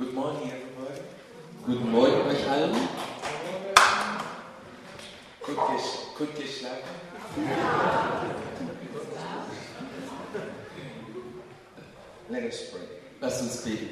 Good morning, everybody. Guten Morgen euch allen. Gut geschlafen? Let us pray. Lasst uns beten.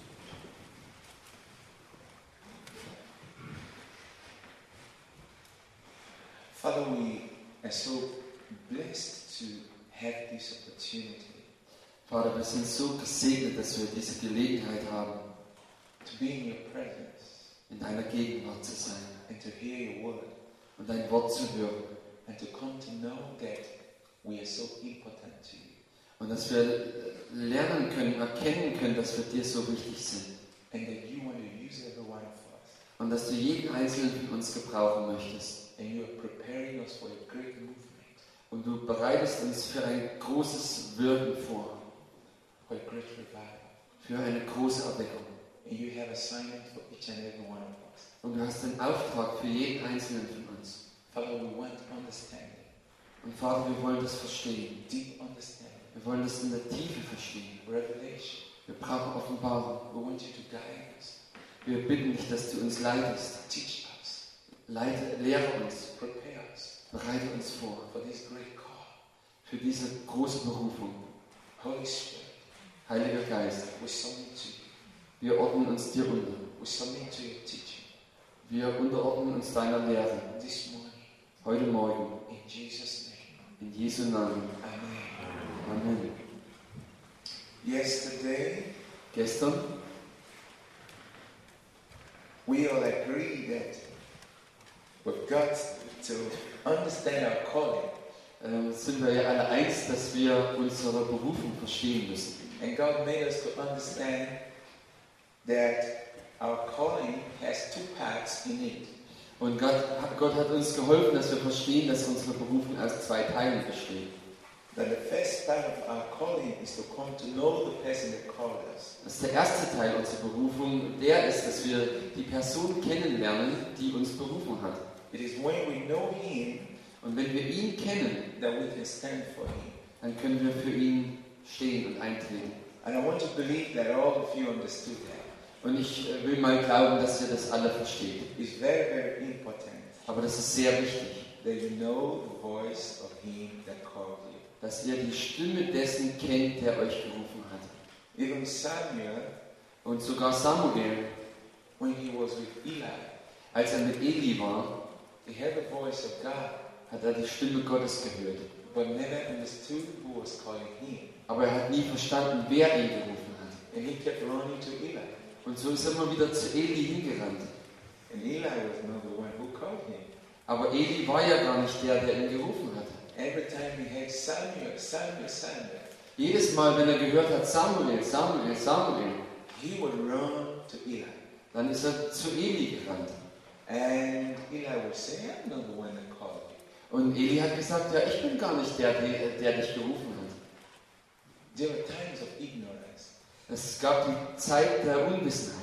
Father, we are so blessed to have this opportunity Vater, wir sind so gesegnet, dass wir diese Gelegenheit haben, to be in your presence in deiner Gegenwart zu sein and to hear your word und dein Wort zu hören. and to come to know that we are so important to you Und dass wir lernen können, erkennen können, dass wir dir so wichtig sind. and that you want to use every one of us Und dass du jeden Einzelnen von uns gebrauchen möchtest. and you are preparing us for a great movement, Und du bereitest uns für ein großes Wirken vor, for a great revival. für eine große Erweckung. And you have assignment for each and every one of us. Und du hast einen Auftrag für jeden Einzelnen von uns. Father, we want understanding, Und Vater, wir wollen das verstehen. deep understanding, Wir wollen das in der Tiefe verstehen. revelation. Wir brauchen Offenbarung. We want you to guide us, Wir bitten dich, dass du uns leitest. teach us, Lehre uns, prepare us bereite uns vor for this great call. für diese große Berufung. Holy Spirit, Heiliger Geist, we submit to you. wir ordnen uns dir unter. We submit to your teaching Wir unterordnen uns deiner Lehre. this morning. Heute Morgen. In Jesus' name. In Jesu Namen. Amen. Amen. Yesterday, Gestern we all agreed that we've got to understand our calling. Sind wir ja alle eins, dass wir unsere Berufung verstehen müssen. And God made us to understand that our calling has two parts in it. Und Gott hat uns geholfen, dass wir verstehen, dass unsere Berufung aus zwei Teilen besteht. That the first part of our calling is to come to know the person that called us. Das ist der erste Teil unserer Berufung, der ist, dass wir die Person kennenlernen, die uns berufen hat. It is when we know Him Und wenn wir ihn kennen, that we can stand for Him. dann können wir für ihn stehen und eintreten. And I want to believe that all of you understood that. Und ich will mal glauben, dass ihr das alle versteht. It's very, very important Aber das ist sehr wichtig, that you know the voice of Him that called you. dass ihr die Stimme dessen kennt, der euch gerufen hat. Even Samuel, Und sogar Samuel, when he was with Eli, als er mit Eli war, he heard the voice of God, hat er die Stimme Gottes gehört. but never understood who was calling him. Aber er hat nie verstanden, wer ihn gerufen hat. And he kept running to Eli. Und so ist er immer wieder zu Eli hingerannt. And Eli was not the one who called him. Aber Eli war ja gar nicht der, der ihn gerufen hat. Every time he heard Samuel, Samuel, Samuel, Jedes Mal, wenn er gehört hat, Samuel, Samuel, Samuel, he would run to Eli. dann ist er zu Eli gerannt. And Eli would say, I'm not the one that called you. Und Eli hat gesagt, ja, ich bin gar nicht der dich gerufen hat. There were times of ignorance Es gab die Zeit der Unwissenheit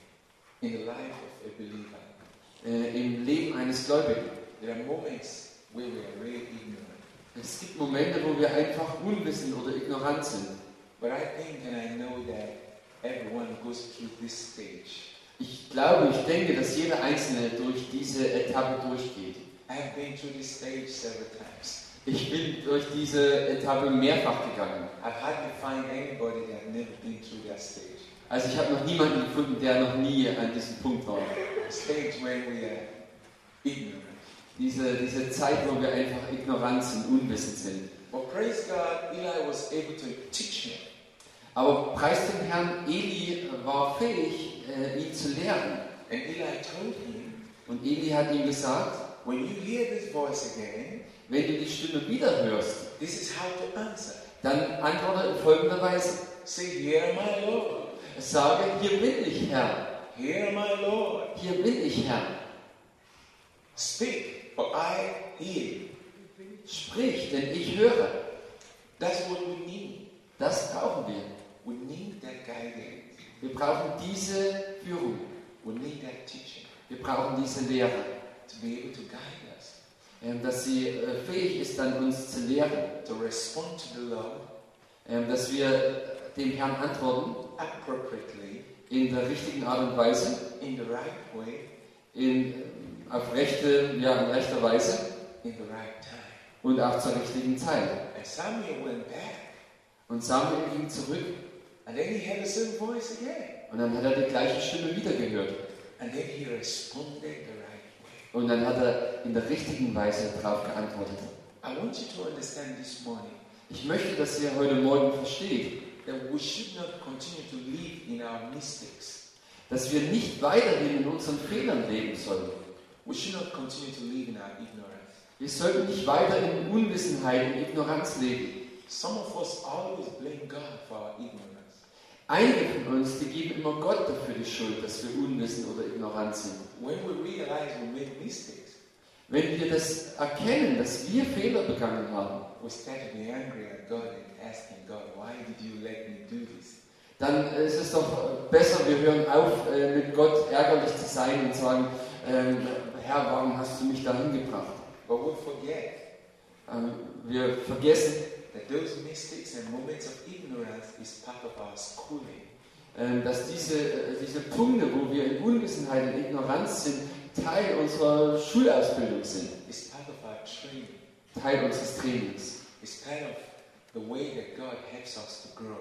in the life of a believer. im Leben eines Gläubigen. There are moments where we are really ignorant. Es gibt Momente, wo wir einfach unwissend oder ignorant sind. But I think and I know that everyone goes through this stage. Ich glaube, ich denke, dass jeder Einzelne durch diese Etappe durchgeht. I have been through this stage several times. Ich bin durch diese Etappe mehrfach gegangen. I've hardly find anybody that had never been through that stage. Also ich habe noch niemanden gefunden, der noch nie an diesem Punkt war. The stage where we are ignorant. Diese Zeit, wo wir einfach ignorant sind, unwissend sind. But praise God, Eli was able to teach me. Aber preis dem Herrn, Eli war fähig, ihn zu lehren. And Eli told him, Und Eli hat ihm gesagt, when you hear this voice again, wenn du die Stimme wieder hörst, this is how to answer. dann antworte in folgender Weise. Say, here my Lord. Sage, hier bin ich, Herr. Here my Lord. Hier bin ich, Herr. Speak, for I hear. Sprich, denn ich höre. That's what we need. Das brauchen wir. We need that guidance. Wir brauchen diese Führung. We need that teaching Wir brauchen diese Lehre. to be able to guide us, Dass sie fähig ist, dann uns zu lehren. to respond to the Lord Dass wir dem Herrn antworten, appropriately in der richtigen Art und Weise, in the right way, in rechter Weise in the right time. und auch zur richtigen Zeit. And Samuel went back, Und Samuel ging zurück and then he had the same voice again. und dann hat er die gleiche Stimme wieder gehört. And then he responded the right way. Und dann hat er in der richtigen Weise darauf geantwortet. I want you to understand this morning Ich möchte, dass ihr heute Morgen versteht, that we should not continue to live in our mistakes. dass wir nicht weiterhin in unseren Fehlern leben sollen. We should not continue to live in our ignorance. Wir sollten nicht weiter in Unwissenheit und Ignoranz leben. Some of us always blame God for our ignorance. Einige von uns, die geben immer Gott dafür die Schuld, dass wir unwissend oder ignorant sind. When we realize we made mistakes, Wenn wir das erkennen, dass wir Fehler begangen haben, we start to be angry at God and asking God, why did you let me do this? dann ist es doch besser, wir hören auf, mit Gott ärgerlich zu sein und sagen, Herr, warum hast du mich dahin gebracht? But we forget Wir vergessen, that those mistakes and moments of ignorance is part of our schooling. dass diese Punkte, wo wir in Unwissenheit und Ignoranz sind, Teil unserer Schulausbildung sind, It's part of our training. Teil unseres Trainings, It's kind of the way that God helps us to grow.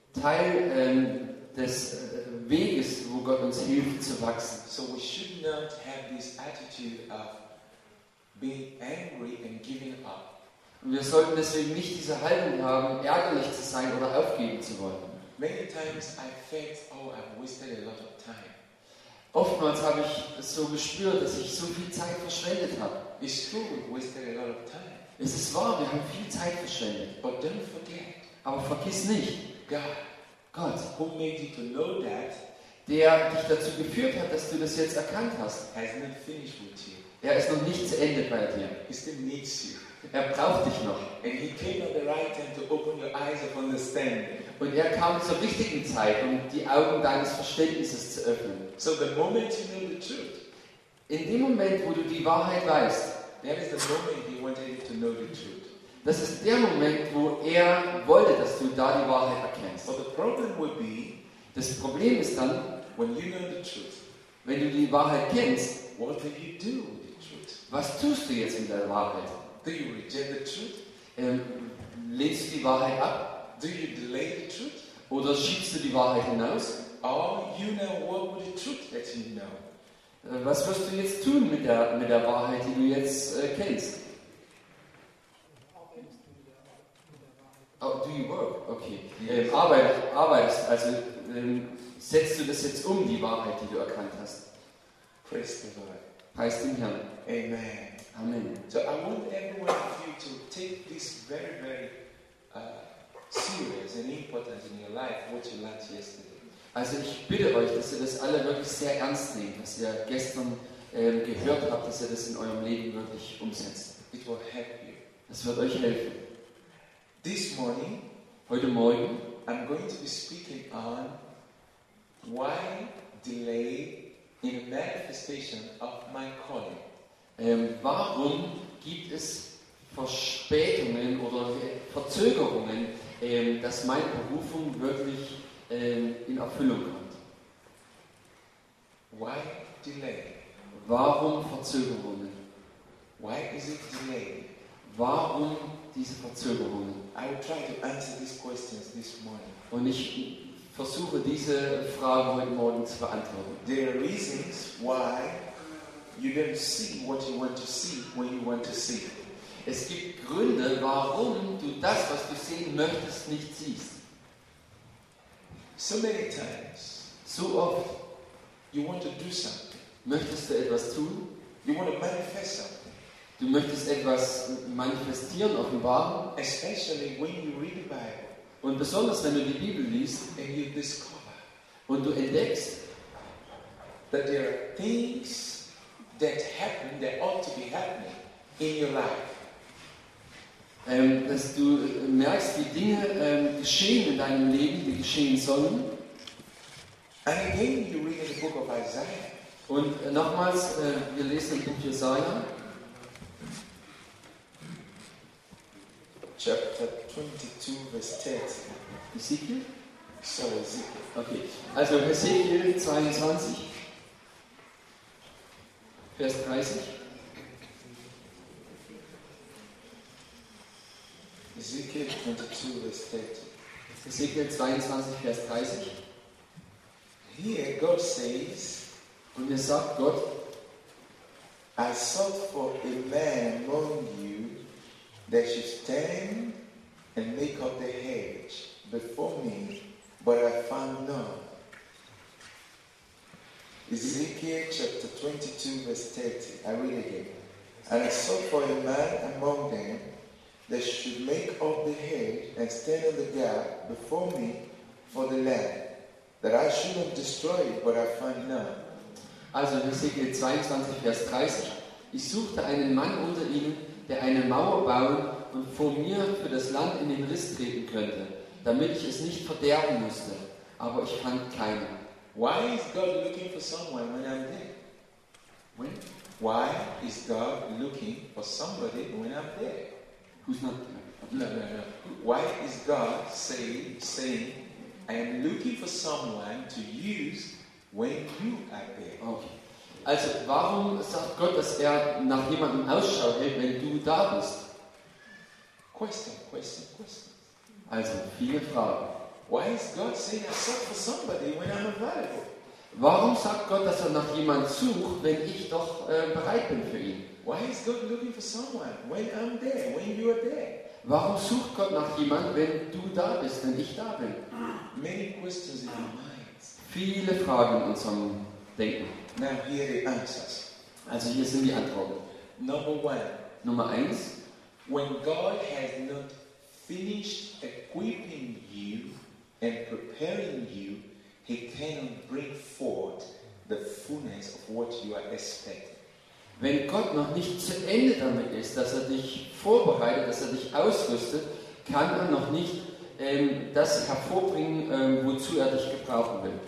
Teil des Weges, wo Gott uns hilft zu wachsen. So we should not have this attitude of being angry and giving up. Und wir sollten deswegen nicht diese Haltung haben, ärgerlich zu sein oder aufgeben zu wollen. Many times I felt, oh, I've wasted a lot of time. Oftmals habe ich es so gespürt, dass ich so viel Zeit verschwendet habe. It's true, we've wasted a lot of time. Es ist wahr, wir haben viel Zeit verschwendet. But don't forget, Aber vergiss nicht, God, Gott, who made you to know that, der dich dazu geführt hat, dass du das jetzt erkannt hast, has not finished with you. er ist noch nicht zu Ende bei dir. He still needs you. Er braucht dich noch. And He came at the right time to open your eyes of understanding. Und er kam zur richtigen Zeit, um die Augen deines Verständnisses zu öffnen. So the moment you know the truth, In dem Moment, wo du die Wahrheit weißt, that is the moment He wanted you to know the truth. das ist der Moment, wo er wollte, dass du da die Wahrheit erkennst. But the problem will be Das Problem ist dann, when you know the truth, wenn du die Wahrheit kennst, what do you do with the truth? was tust du jetzt mit der Wahrheit? Do you reject the truth? Lehnst du die Wahrheit ab? Do you delay the truth? Oder schiebst du die Wahrheit hinaus? Or you now walk with the truth that you know? Was wirst du jetzt tun mit der Wahrheit, die du jetzt kennst? Oh, do you work? Okay. Yes. Arbeitest, also setzt du das jetzt um, die Wahrheit, die du erkannt hast? Praise the Lord. Preis den Herrn. Amen. Amen. So I want every one of you to take this very, very serious and important in your life, what you learned yesterday. Also ich bitte euch, dass ihr das alle wirklich sehr ernst nehmt, was ihr gestern gehört habt, dass ihr das in eurem Leben wirklich umsetzt. It will help you. Das wird euch helfen. This morning, Heute Morgen I'm going to be speaking on why delay in the manifestation of my calling. Warum gibt es Verspätungen oder Verzögerungen, dass meine Berufung wirklich in Erfüllung kommt? Why delay? Warum Verzögerungen? Why is it delayed? Warum diese Verzögerungen? I will try to answer these questions this morning. Und ich versuche diese Frage heute Morgen zu beantworten. There are reasons why you don't see what you want to see when you want to see. Es gibt Gründe, warum du das, was du sehen möchtest, nicht siehst. So many times, So oft you want to do something. möchtest du etwas tun, You want to manifest something. du möchtest etwas manifestieren, offenbaren, Especially when you read the Bible und besonders wenn du die Bibel liest and you discover und du entdeckst, that there are things that happen that ought to be happening in your life. dass du merkst, wie Dinge geschehen in deinem Leben, die geschehen sollen. And again, you read in the book of Isaiah. Und nochmals, wir lesen im Buch Jesaja, Chapter 22, verse 30. Ezekiel, So Ezekiel. Okay, also Hesekiel 22, Vers 30. Ezekiel 22 verse 30. Hesekiel 22, Vers 30. Here God says, Und hier sagt Gott, I sought for a man among you that should stand and make up the hedge before me, but I found none. Ezekiel chapter 22 verse 30. I read it again. And I sought for a man among them that should make up the hedge and stand on the gap before me for the land, that I should not destroy it, but I found none. also Hesekiel 22, Vers 30. Ich suchte einen Mann unter ihnen, der eine Mauer bauen und vor mir für das Land in den Riss treten könnte, damit ich es nicht verderben müsste. Aber ich fand keinen. Why is God looking for someone when I'm dead? When? Why is God looking for somebody when I'm dead? Who's not? No. Why is God saying, I am looking for someone to use when you are dead? Okay. Also, warum sagt Gott, dass er nach jemandem Ausschau hält, wenn du da bist? Question. Also, viele Fragen. Why is God saying I sought for somebody when I'm available? Warum sagt Gott, dass er nach jemandem sucht, wenn ich doch bereit bin für ihn? Why is God looking for someone when I'm there, when you are there? Warum sucht Gott nach jemandem, wenn du da bist, wenn ich da bin? Many questions in our minds. Viele Fragen in unserem Denken. Now here are the answers. Also hier sind die Antworten. Number one, Nummer 1. when God has not finished equipping you and preparing you, He cannot bring forth the fullness of what you are expecting. Wenn Gott noch nicht zu Ende damit ist, dass er dich vorbereitet, dass er dich ausrüstet, kann er noch nicht das hervorbringen, wozu er dich gebrauchen will.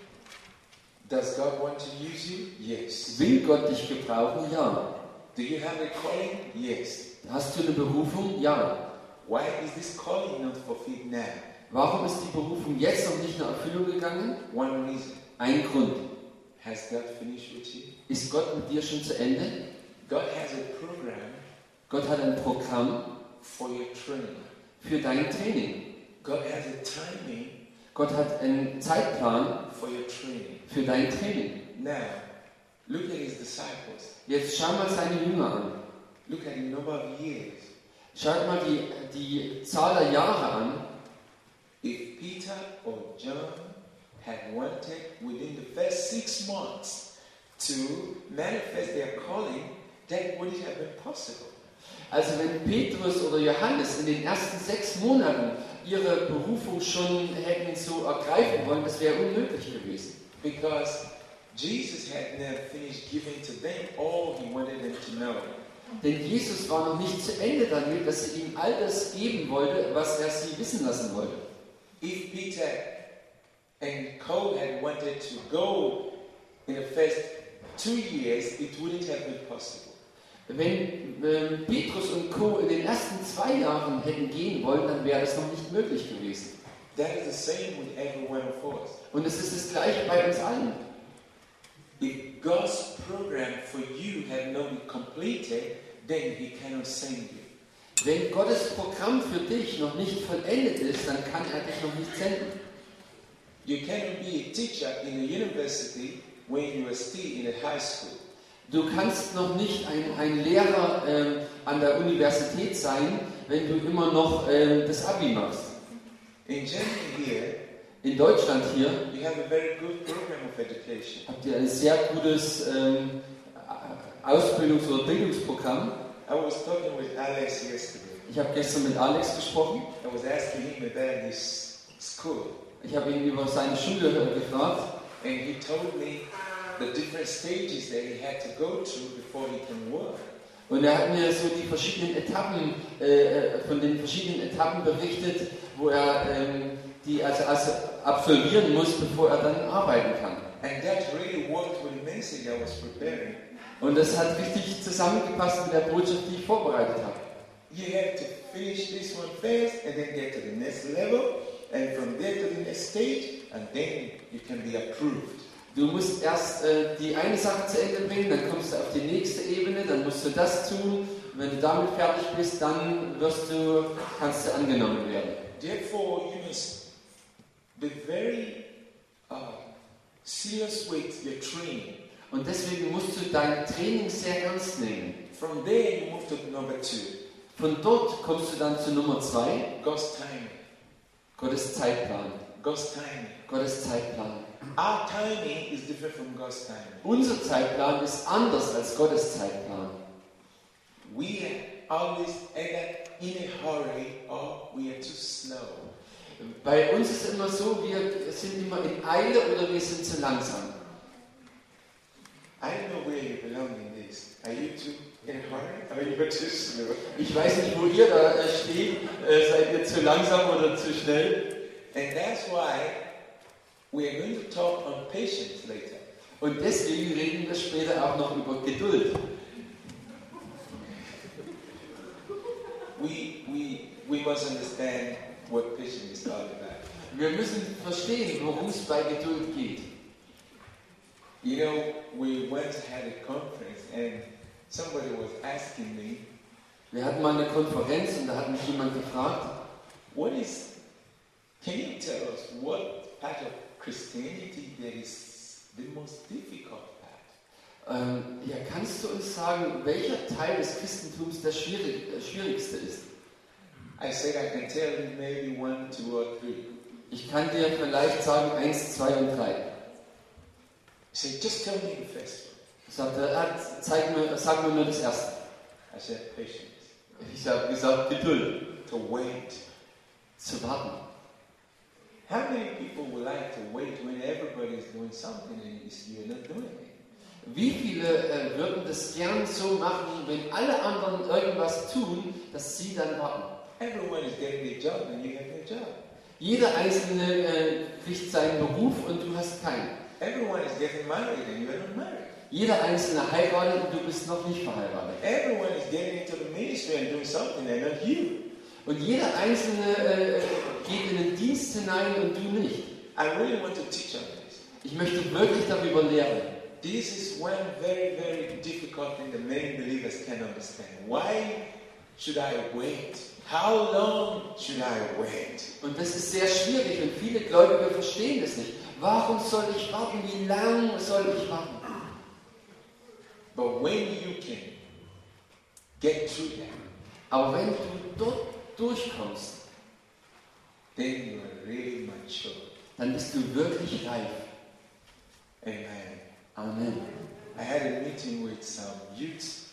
Does God want to use you? Yes. Will Gott dich gebrauchen? Ja. Do you have a calling? Yes. Hast du eine Berufung? Ja. Why is this calling not fulfilled now? Warum ist die Berufung jetzt noch nicht in Erfüllung gegangen? One reason. Ein Grund. Has God finished with you? Ist Gott mit dir schon zu Ende? God has a program Gott hat ein Programm for your training. für dein Training. God has a timing Gott hat einen Zeitplan for your training. für dein Training. Now, look at his disciples. Jetzt schau mal seine Jünger an. Look at the number of years. Schaut mal die Zahl der Jahre an. If Peter or John had wanted within the first 6 months to manifest their calling, that wouldn't have been possible. Also wenn Petrus oder Johannes in den ersten 6 Monaten ihre Berufung schon hätten so ergreifen wollen, das wäre unmöglich gewesen. Because Jesus had not finished giving to them all he wanted them to know. Denn Jesus war noch nicht zu Ende damit, dass er ihnen all das geben wollte, was er sie wissen lassen wollte. If Peter and Co had wanted to go in the first 2 years, it wouldn't have been possible. Wenn Petrus und Co. in den ersten 2 Jahren hätten gehen wollen, dann wäre das noch nicht möglich gewesen. That is the same with every one of us. Und es ist das Gleiche bei uns allen. If God's program for you had not been completed, then He cannot send you. Wenn Gottes Programm für dich noch nicht vollendet ist, dann kann er dich noch nicht senden. You cannot be a teacher in a university when you are still in a high school. Du kannst noch nicht ein Lehrer an der Universität sein, wenn du immer noch das Abi machst. In Germany here, In Deutschland hier you have a very good program of education. habt ihr ein sehr gutes Ausbildungs- oder Bildungsprogramm. I was talking with Alex yesterday. Ich habe gestern mit Alex gesprochen. I was asking him about his school. Ich habe ihn über seine Schule gefragt. And he told me the different stages that he had to go through before he can work. Und er hat mir so die verschiedenen Etappen, von den verschiedenen Etappen berichtet, wo er die also absolvieren muss, bevor er dann arbeiten kann. And that really worked with the message I was preparing. Und das hat richtig zusammengepasst mit der Botschaft, die ich vorbereitet habe. You have to finish this one first and then get to the next level and from there to the next stage, and then you can be approved. Du musst erst die eine Sache zu Ende bringen, dann kommst du auf die nächste Ebene, dann musst du das tun. Und wenn du damit fertig bist, dann kannst du angenommen werden. Therefore, you must be very serious with your training. Und deswegen musst du dein Training sehr ernst nehmen. From there, you move to number 2. Von dort kommst du dann zu Nummer 2. God's timing. Gottes Zeitplan. God's timing. Gottes Zeitplan. Our timing is different from God's timing. Unser Zeitplan ist anders als Gottes Zeitplan. We are always either in a hurry or we are too slow. Bei uns ist es immer so, wir sind immer in Eile oder wir sind zu langsam. I don't know where you belong in this. Are you too in a hurry or you are too slow? Ich weiß nicht, wo ihr da steht. Seid ihr zu langsam oder zu schnell? And that's why we are going to talk on patience later. Und deswegen reden wir später auch noch über Geduld. We must understand what patience is all about. Wir müssen verstehen, worum es bei Geduld geht. You know, we once had a conference and somebody was asking me, Wir hatten mal eine Konferenz und da hat mich jemand gefragt, can you tell us what part of Christianity that is the most difficult part? Ja, kannst du uns sagen, welcher Teil des Christentums der schwierigste ist? I said I can tell you maybe 1, 2 or 3. Ich kann dir vielleicht sagen 1, 2 und 3. He said, just tell me the first one. Ich sagte, sag mir nur das erste. I said, patience. Ich habe gesagt, Geduld. To wait. Zu warten. How many people would like to wait when everybody is doing something and you're not doing it? Wie viele würden das gern so machen, wenn alle anderen irgendwas tun, dass sie dann warten? Everyone is getting a job and you have no job. Jeder Einzelne kriegt seinen Beruf und du hast keinen. Everyone is getting married and you are not married. Jeder Einzelne heiratet und du bist noch nicht verheiratet. Everyone is getting into the ministry and doing something and not you. Und jeder Einzelne geht in den Dienst hinein und du nicht. I really want to teach on this. Ich möchte wirklich darüber lehren. This is one very, very difficult thing that many believers can't understand. Why should I wait? How long should I wait? Und das ist sehr schwierig und viele Gläubige verstehen das nicht. Warum soll ich warten? Wie lange soll ich warten? But when you can get through that, aber wenn du dort durchkommst, then you are really mature. Dann bist du wirklich reif. Amen. Amen. I had a meeting with some youths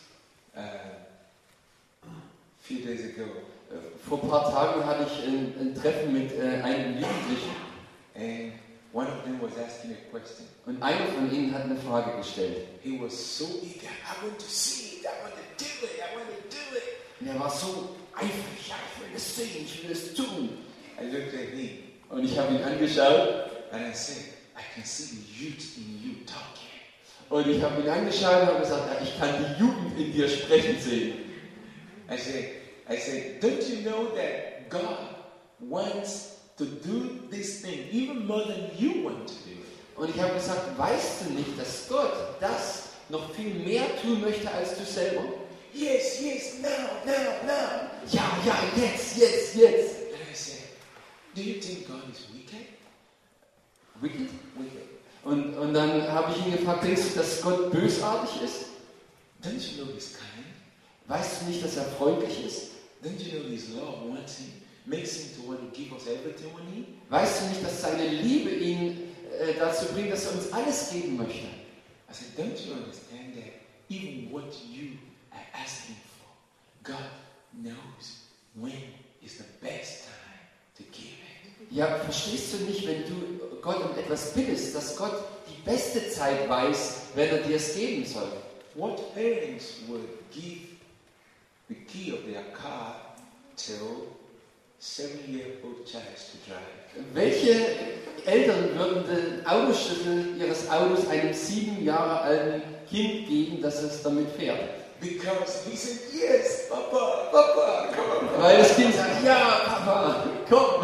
few days ago. Vor ein paar Tagen hatte ich ein Treffen mit einem Jugendlichen. And one of them was asking a question. Und einer von ihnen hat eine Frage gestellt. He was so eager. I want to see it. I want to do it. I want to do it. Und er war so eifrig. Ich will es sehen. Ich will es tun. I looked at him. Und ich habe ihn angeschaut. And I said, I can see the youth in you talking. Und ich habe ihn angeschaut und habe gesagt, ja, ich kann die Jugend in dir sprechen sehen. I said, don't you know that God wants to do this thing even more than you want to do it? Und ich habe gesagt, weißt du nicht, dass Gott das noch viel mehr tun möchte als du selber? Yes, now. Ja, jetzt. And I said, do you think God is wicked? Wicked? Wicked. Und dann habe ich ihn gefragt, denkst du, dass Gott bösartig ist? Don't you know He's kind? Weißt du nicht, dass er freundlich ist? Don't you know His love makes Him to want to give us everything we need? Weißt du nicht, dass seine Liebe ihn dazu bringt, dass er uns alles geben möchte? I said, don't you understand that even what you are asking for, God knows when is the best time to give it? Ja, verstehst du nicht, wenn du Gott um etwas bittest, dass Gott die beste Zeit weiß, wenn er dir es geben soll? What parents would give the key of their car to 7-year-old child to drive? Welche Eltern würden den Autoschlüssel ihres Autos einem 7 Jahre alten Kind geben, dass es damit fährt? Because he said, yes, Papa, come on. Weil das Kind sagt, ja, Papa, komm.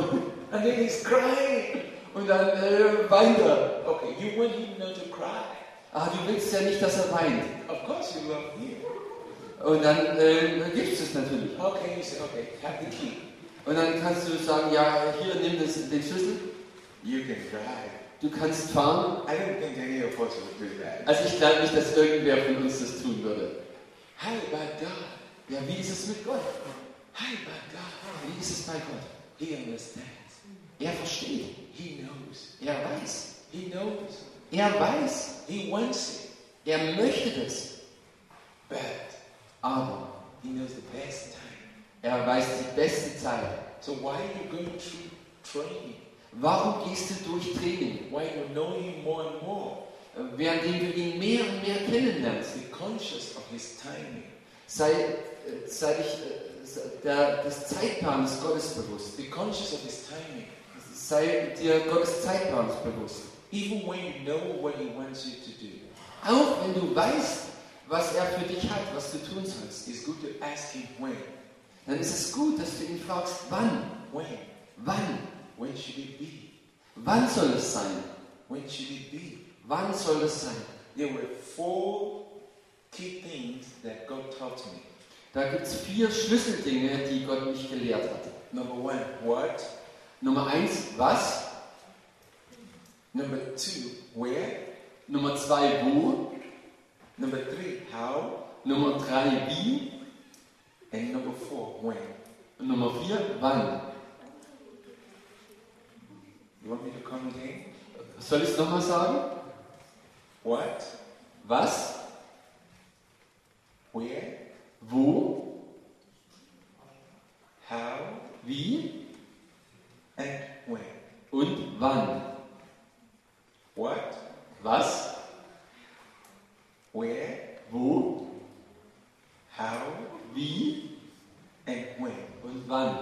And then he's crying. Und dann weint er. Okay, you want him not to cry. Ah, du willst ja nicht, dass er weint. Of course you love him. Und dann gibst du es natürlich. How can you say, okay, have the key? Und dann kannst du sagen, ja, hier, nimm den Schlüssel. You can drive. Du kannst fahren. I don't think any of us would do that. Also ich glaube nicht, dass irgendwer von uns das tun würde. How about God? Ja, wie ist es mit Gott? How about God? Wie ist es bei Gott? He understands. Er versteht. He knows. Er weiß. He knows. Er weiß. He wants it. Er möchte das. But Aber he knows the best time. er weiß die beste Zeit. So why are you going through training? Warum gehst du durch Training? Why you know him more and more? Währenddem du ihn mehr und mehr kennenlernst. Be conscious of his timing. Sei dich des Zeitplans Gottes bewusst. Be conscious of his timing. Sei dir Gottes Zeitplans bewusst. Even when you know what he wants you to do. Auch wenn du weißt, was er für dich hat, was du tun sollst. It's good to ask him when. Dann ist es gut, dass du ihn fragst, wann? When? Wann? When should it be? Wann soll es sein? When should it be? Wann soll es sein? There were 4 key things that God taught me. Da gibt es 4 Schlüsseldinge, die Gott mich gelehrt hat. Number 1, what? Nummer 1, was? Number 2, where? Nummer 2, wo? Number 3, how? Nummer 3, wie? And number 4, when? Und Nummer 4, wann? You want me to come again? Soll ich es nochmal sagen? What? Was? Where? Wo? How? Wie? And when? Und wann? What? Was? Where? Wo? How? Wie? And when? Und wann?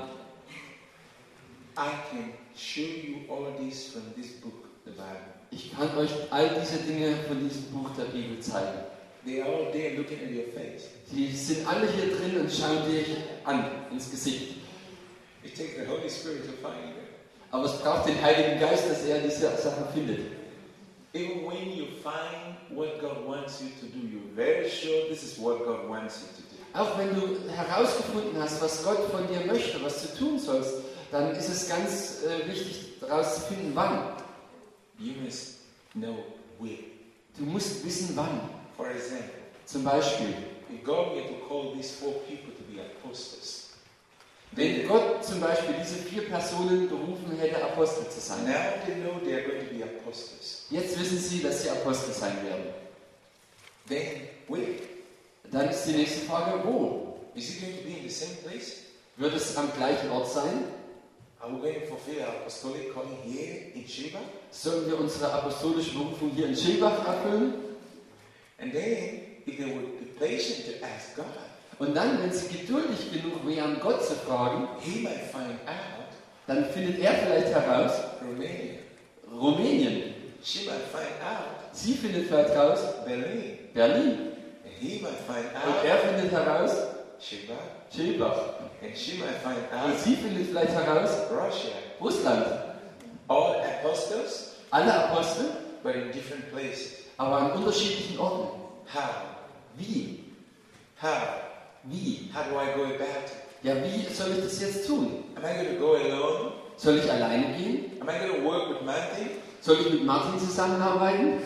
I can show you all this from this book, the Bible. Ich kann euch all diese Dinge von diesem Buch der Bibel zeigen. They are all there looking at your face. Die sind alle hier drin und schauen dich an, ins Gesicht. It takes the Holy Spirit to find them. Aber es braucht den Heiligen Geist, dass er diese Sachen findet. Even when you find what God wants you to do, you're very sure this is what God wants you to do. Auch wenn du herausgefunden hast, was Gott von dir möchte, was du tun sollst, dann ist es ganz wichtig, herauszufinden, wann. You must know when. Du musst wissen, wann. For example, Zum Beispiel, if God were to call these 4 people to be apostles, wenn Gott zum Beispiel diese 4 Personen berufen hätte, Apostel zu sein. now they know they are going to be apostles. Jetzt wissen sie, dass sie Apostel sein werden. Then where? Dann ist die nächste Frage, wo? Is it going to be in the same place? Wird es am gleichen Ort sein? Are we going to fulfill our apostolic calling here in Sheba? Sollen wir unsere apostolische Berufung hier in Schilbach erfüllen? And then, if they would be patient to ask God, Und dann, wenn sie geduldig genug wären, Gott zu fragen, He might find out dann findet er vielleicht heraus, Romania. Rumänien. She might find out Sie findet vielleicht heraus, Berlin. Berlin. And he might find Und out er findet heraus, Sheba. Schilbach. And she might find Und out sie findet vielleicht heraus, Russia. Russland. All apostles, Alle Apostel, but in different places. aber an unterschiedlichen Orten. How? Wie? How? Wie? How do I go about it? Ja, wie soll ich das jetzt tun? Am I going to go alone? Soll ich alleine gehen? Am I going to work with Martin? Soll ich mit Martin zusammenarbeiten?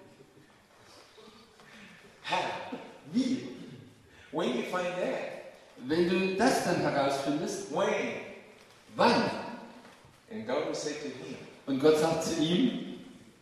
How? Wie? When you find that, Wenn du das dann herausfindest, when? wann? And God will say to him, Und Gott sagt zu ihm,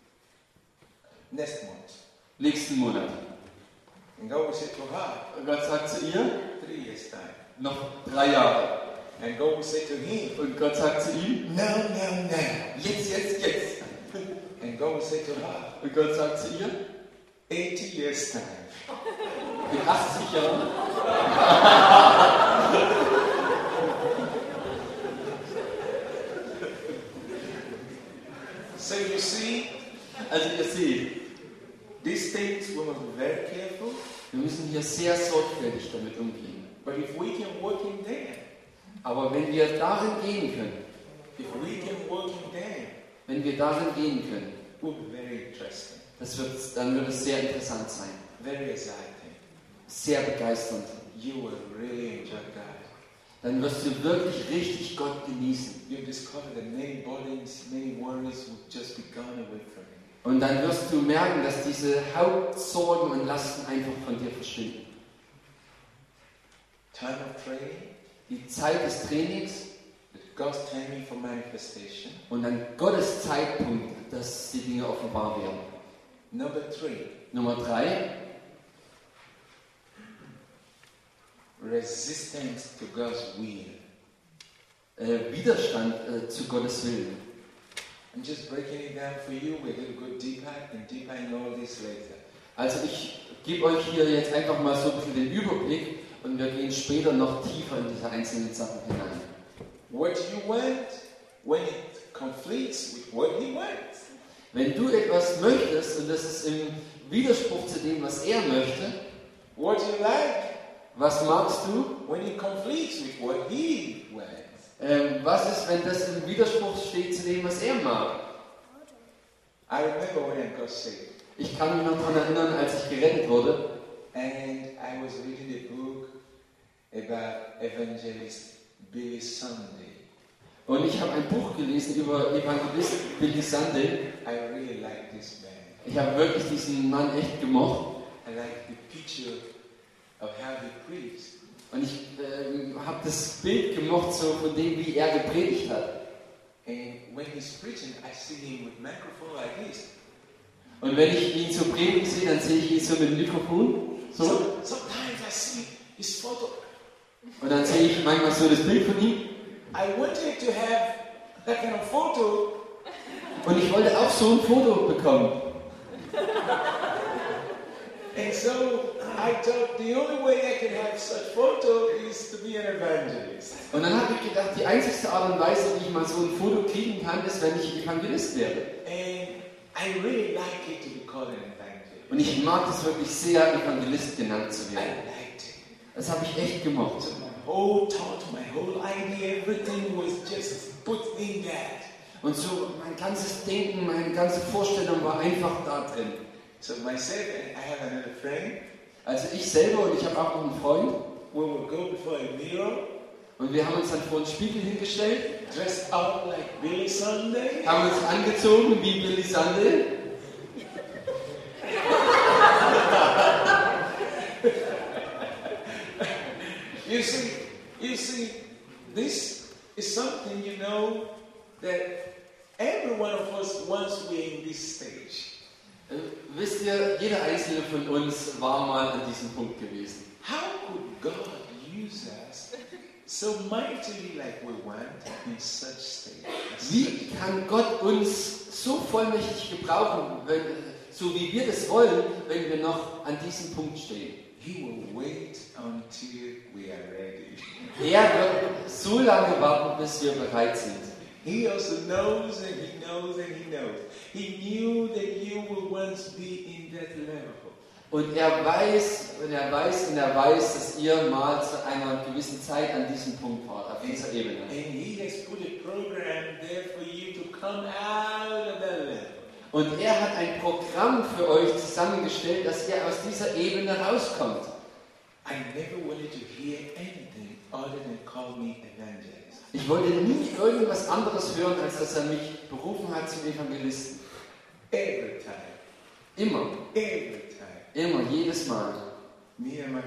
next month. nächsten Monat. And God will say to her, Und Gott sagt zu ihr, 3 years time. noch 3 Jahre. And God will say to him, Und Gott sagt zu ihm, now, now, now. jetzt, jetzt, jetzt. And God will say to her, Und Gott sagt zu ihr, 80 years time. in 80 Jahren. So you see, Also ihr seht, these things we must be very careful. wir müssen hier sehr sorgfältig damit umgehen. But if we can work in there, Aber wenn wir darin gehen können, if we can walk in them, wenn wir darin gehen können, it will be very interesting, dann wird es sehr interessant sein. very exciting. Sehr begeisternd. You will really enjoy God. Dann wirst du wirklich richtig Gott genießen. You'll discover that many burdens, many worries will just be gone away from you. Und dann wirst du merken, dass diese Hauptsorgen und Lasten einfach von dir verschwinden. Time of training, Die Zeit des Trainings God's timing for manifestation. und dann Gottes Zeitpunkt, dass die Dinge offenbar werden. Number 3, Nummer 3, resistance to God's will. Widerstand zu Gottes Willen. I'm just breaking it down for you. We're going to go deeper and deeper in all this later. Also ich gebe euch hier jetzt einfach mal so ein bisschen den Überblick und wir gehen später noch tiefer in diese einzelnen Sachen hinein. What you want, when it conflicts with what He wants, Wenn du etwas möchtest und das ist im Widerspruch zu dem, was er möchte, what you like, was magst du? when it conflicts with what He wants. Was ist, wenn das im Widerspruch steht zu dem, was er mag? I remember when I got saved, Ich kann mich noch daran erinnern, als ich gerettet wurde and I was reading a book about evangelist Billy Sunday. und ich habe ein Buch gelesen über Evangelist Billy Sunday. I really like this man. Ich habe wirklich diesen Mann echt gemocht I like the picture of how he preached. und ich habe das Bild gemocht so von dem, wie er gepredigt hat. And when he's preaching, I see him with microphone like this. Und wenn ich ihn so predigen sehe, dann sehe ich ihn so mit dem Mikrofon. So. Sometimes I see his photo. Und dann sehe ich manchmal so das Bild von ihm. I wanted to have that kind of photo, Und ich wollte auch so ein Foto bekommen. and so I thought the only way I can have such photo is to be an evangelist. Und dann habe ich gedacht, die einzigste Art und Weise, wie ich mal so ein Foto kriegen kann, ist, wenn ich Evangelist werde. And I really like it to be called an evangelist. Und ich mag es wirklich sehr, Evangelist genannt zu I werden. liked it. Das habe ich echt gemocht. So my whole thought, my whole idea, everything was just put in that. Und so mein ganzes Denken, meine ganze Vorstellung war einfach da drin. So myself and I have another friend. Also ich selber und ich habe auch noch einen Freund. We will go before a mirror, Und wir haben uns dann vor einen Spiegel hingestellt, dressed up like Billy Sunday. haben uns angezogen wie Billy Sunday. You see, this is something you know that every one of us once we're in this stage. Wisst ihr, jeder einzelne von uns war mal an diesem Punkt gewesen. How could God use us so mightily like we want in such state? Wie kann Gott uns so vollmächtig gebrauchen, so wie wir das wollen, wenn wir noch an diesem Punkt stehen? He will wait until we are ready. Er wird so lange warten, bis wir bereit sind. He also knows and he knows and he knows. He knew that you will once be in that level. Und er weiß und er weiß und er weiß, dass ihr mal zu einer gewissen Zeit an diesem Punkt wart, auf dieser Ebene. And he has put a program there for you to come out of that level. Und er hat ein Programm für euch zusammengestellt, dass ihr aus dieser Ebene rauskommt. I never wanted to hear anything other than call me evangelist. Ich wollte nie irgendwas anderes hören, als dass er mich berufen hat zum Evangelisten. Every time. Immer. Every time. Immer, jedes Mal. Me and my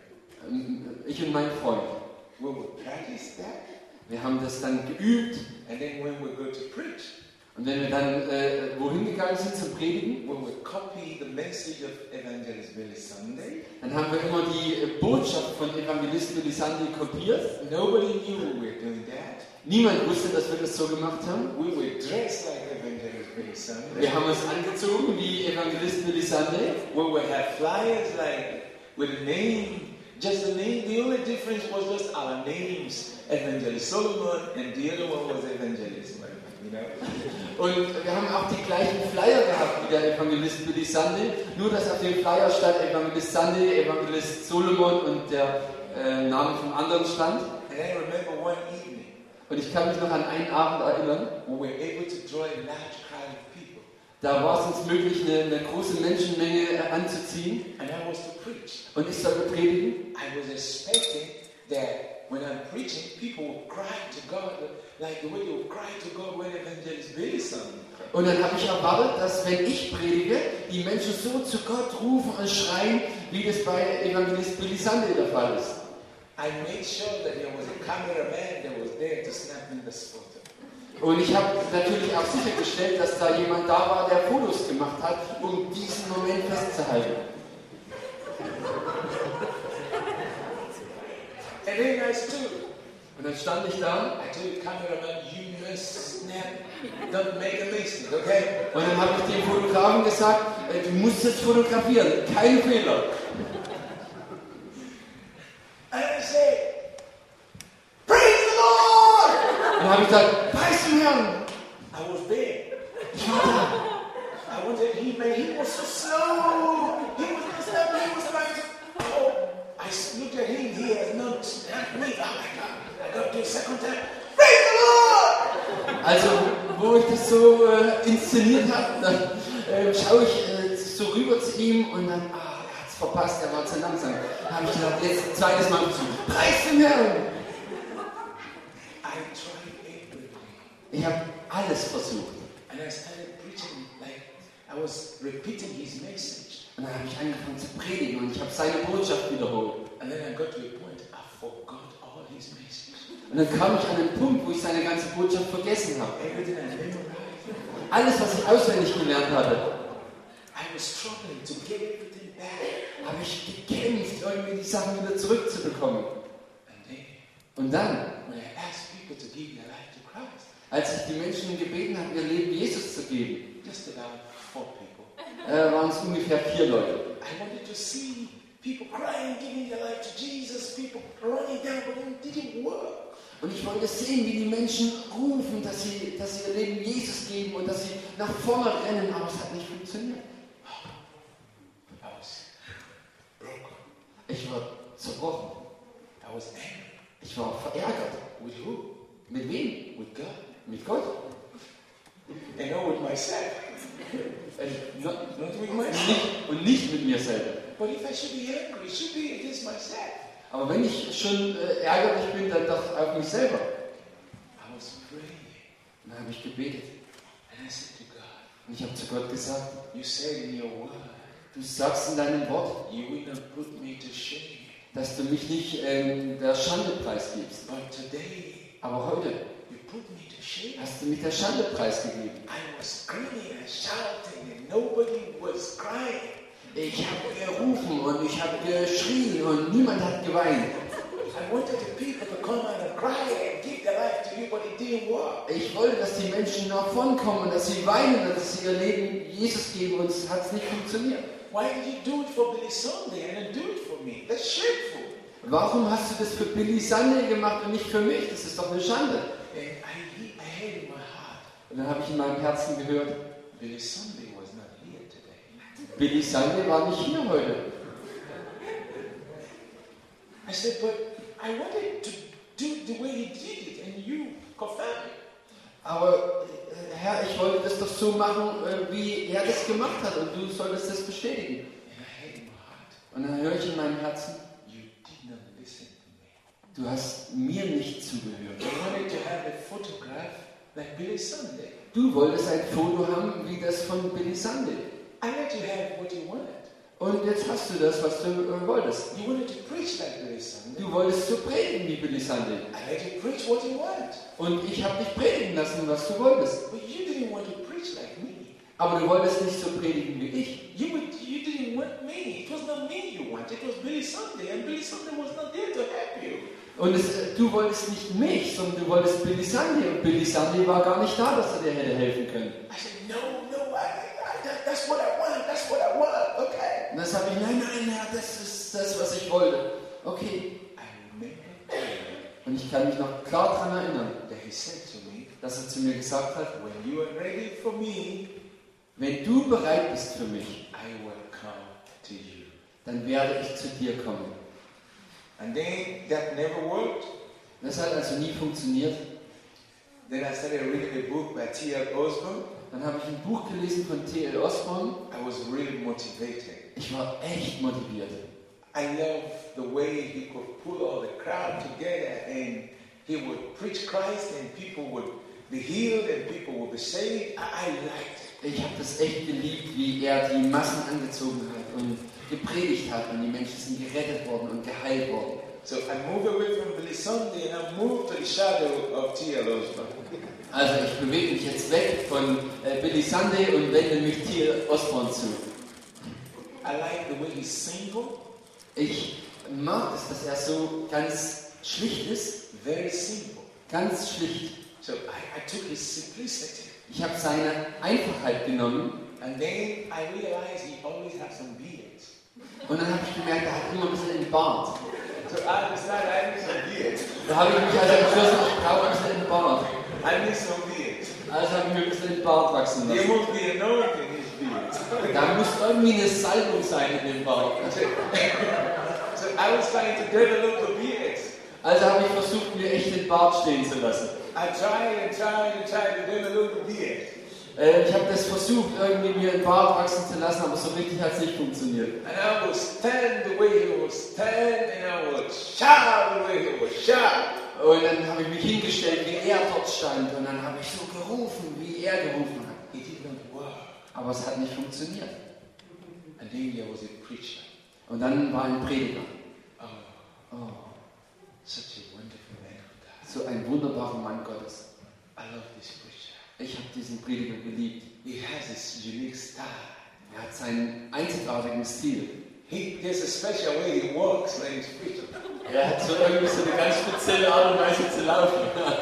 friend. Ich und mein Freund. We will practice that. Wir haben das dann geübt. And then when we go to preach, Und wenn wir dann wohin gegangen sind zum Predigen, we will copy the message of Evangelist Billy Sunday. dann haben wir immer die Botschaft von Evangelist Billy Sunday kopiert. Nobody knew we were doing that. Niemand wusste, dass wir das so gemacht haben. We were dressed like Evangelist Billy Sunday. Wir haben uns angezogen wie Evangelist Billy Sunday. We would have flyers like with a name, just the name. The only difference was just our names, Evangelist Solomon, and the other one was Evangelist Mike, you know. Und wir haben auch die gleichen Flyer gehabt wie der Evangelist Billy Sunday, nur dass auf dem Flyer stand Evangelist Sunday, Evangelist Solomon und der Name vom anderen stand. And I remember one evening, Und ich kann mich noch an einen Abend erinnern, we were able to draw a large crowd of people. da war es uns möglich, eine große Menschenmenge anzuziehen. And I was to preach. Und ich sollte predigen. I was expecting that when I'm preaching, people would cry to God like the way they would cry to God when Evangelist Billy sang. Und dann habe ich erwartet, dass wenn ich predige, die Menschen so zu Gott rufen und schreien, wie das bei Evangelist Billy Sunday der Fall ist. I made sure that there was a cameraman that was there to snap in this photo. Und ich habe natürlich auch sichergestellt, dass da jemand da war, der Fotos gemacht hat, um diesen Moment festzuhalten. And then I stood. Und dann stand ich da. I told the cameraman, you must snap, don't make a mistake, okay? Und dann habe ich dem Fotografen gesagt, du musst es fotografieren, keine Fehler. And I said, praise the Lord! Und dann habe ich gesagt, preis den Herrn. I was there. Ich war da. I wanted him, man, he was so slow. He was not snapping, he was like, oh. I looked at him, he has not snapped me. Oh my God, I got to the second time. Praise the Lord! Also, wo ich das so inszeniert habe, dann schaue ich so rüber zu ihm und dann, er hat es verpasst, er war zu langsam. Da habe ich gedacht, jetzt ein zweites Mal zu. Preis den Herrn! I tried everything. Ich habe alles versucht. And I started preaching like I was repeating his message. Und dann habe ich angefangen zu predigen und ich habe seine Botschaft wiederholt. And then I got to a point I forgot all his message. Und dann kam ich an den Punkt, wo ich seine ganze Botschaft vergessen habe. Everything I memorized. Alles, was ich auswendig gelernt hatte, I was struggling to get everything back. habe ich gekämpft, irgendwie die Sachen wieder zurückzubekommen. And then Und dann, when I asked people to give their life to Christ, als ich die Menschen gebeten habe, ihr Leben Jesus zu geben, just about 4 people. waren es ungefähr 4 Leute. I wanted to see people crying, giving their life to Jesus, people running down, but it didn't work. Und ich wollte sehen, wie die Menschen rufen, dass sie ihr Leben Jesus geben und dass sie nach vorne rennen, aber es hat nicht funktioniert. I was broken. Ich war zerbrochen. I was angry. Ich war verärgert. With who? Mit wem? With God. Mit Gott. And not with myself. Not with myself. Und nicht mit mir selber. But if I should be angry, it should be against myself. Aber wenn ich schon ärgerlich bin, dann doch auf mich selber. I was praying. Dann habe ich gebetet. And I said to God, Und ich habe zu Gott gesagt, you said in your word, du sagst in deinem Wort, you will not put me to shame. dass du mich nicht der Schande preisgibst. But today, Aber heute you put me to shame. hast du mich der Schande preisgegeben. I was screaming and shouting and nobody was crying. Ich habe gerufen und ich habe geschrien und niemand hat geweint. I wanted the people to come out and cry and give their life to you, but it didn't work. Ich wollte, dass die Menschen nach vorn kommen und dass sie weinen und dass sie ihr Leben Jesus geben und es hat nicht funktioniert. Why did you do it for Billy Sunday and then do it for me? That's shameful. Warum hast du das für Billy Sunday gemacht und nicht für mich? Das ist doch eine Schande. And I had in my heart, Und dann habe ich in meinem Herzen gehört, Billy Sunday was not here today. Billy Sunday war nicht hier heute. I said, but I wanted to do the way he did it and you confirmed it. Aber Herr, ich wollte das doch so machen, wie er das gemacht hat und du solltest das bestätigen. And I had in my heart, Und dann höre ich in meinem Herzen, you did not listen to me. du hast mir nicht zugehört. You wanted to have a photograph like Billy Sunday. Du wolltest ein Foto haben wie das von Billy Sunday. I let you have what you wanted. Und jetzt hast du das, was du wolltest. You wanted to preach like Billy Sunday. Du wolltest so predigen wie Billy Sunday. I let you preach what you want. Und ich habe dich predigen lassen, was du wolltest. But you didn't want to preach like me. Aber du wolltest nicht so predigen wie ich. You didn't want me. It was not me you wanted. It was Billy Sunday. And Billy Sunday was not there to help you. Und du wolltest nicht mich, sondern du wolltest Billy Sunday. Und Billy Sunday war gar nicht da, dass er dir hätte helfen können. I said, no, that's what I want. That's what I want. Okay. Und dann sage ich, nein, Herr, das ist das, was ich wollte. Okay. I remember clearly Und ich kann mich noch klar daran erinnern, that he said to me, dass er zu mir gesagt hat, when you are ready for me, wenn du bereit bist für mich, I will come to you. dann werde ich zu dir kommen. And then that never worked. Das hat also nie funktioniert. Then I started reading a book by T.L. Osborne. Dann habe ich ein Buch gelesen von T.L. Osborne. I was really motivated. Ich war echt motiviert. I love the way he could pull all the crowd together and he would preach Christ and people would be healed and people would be saved. I liked it. Ich habe das echt geliebt, wie er die Massen angezogen hat und gepredigt hat und die Menschen sind gerettet worden und geheilt worden. So I moved away from Billy Sunday and I moved to the shadow of T.L. Osborne. Also ich bewege mich jetzt weg von Billy Sunday und wende mich T.L. Osborne zu. I like the way he's simple. Ich mag es, dass er so ganz schlicht ist. Very simple. Ganz schlicht. So I took his simplicity. Ich habe seine Einfachheit genommen. And then I realized he always had some beards. Und dann habe ich gemerkt, er hat immer ein bisschen einen Bart. So I decided I need some beard. Da habe ich mich also entschlossen, ich brauche ein bisschen einen Bart. I need some beard. Also habe ich mir ein bisschen den Bart wachsen There lassen. must be anointing in his beard. Da muss irgendwie eine Salbung sein in dem Bart. So I was trying to develop the beard. Also habe ich versucht, mir echt den Bart stehen zu lassen. I tried to develop the beard. Ich habe das versucht, irgendwie mir einen Bart wachsen zu lassen, aber so richtig hat es nicht funktioniert. And I would stand the way he would stand, and I would shout the way he would shout. Und dann habe ich mich hingestellt, wie er dort stand. Und dann habe ich so gerufen, wie er gerufen hat. It did not work. Aber es hat nicht funktioniert. And then there was a preacher. Und dann war ein Prediger. Oh, Oh, such a wonderful man of God. so ein wunderbarer Mann Gottes. I love this preacher. Ich habe diesen Prediger geliebt. He has this unique style. Er hat seinen einzigartigen Stil. There's a special way he walks when he's preaching. Er hat so irgendwie so eine ganz spezielle Art und Weise zu laufen.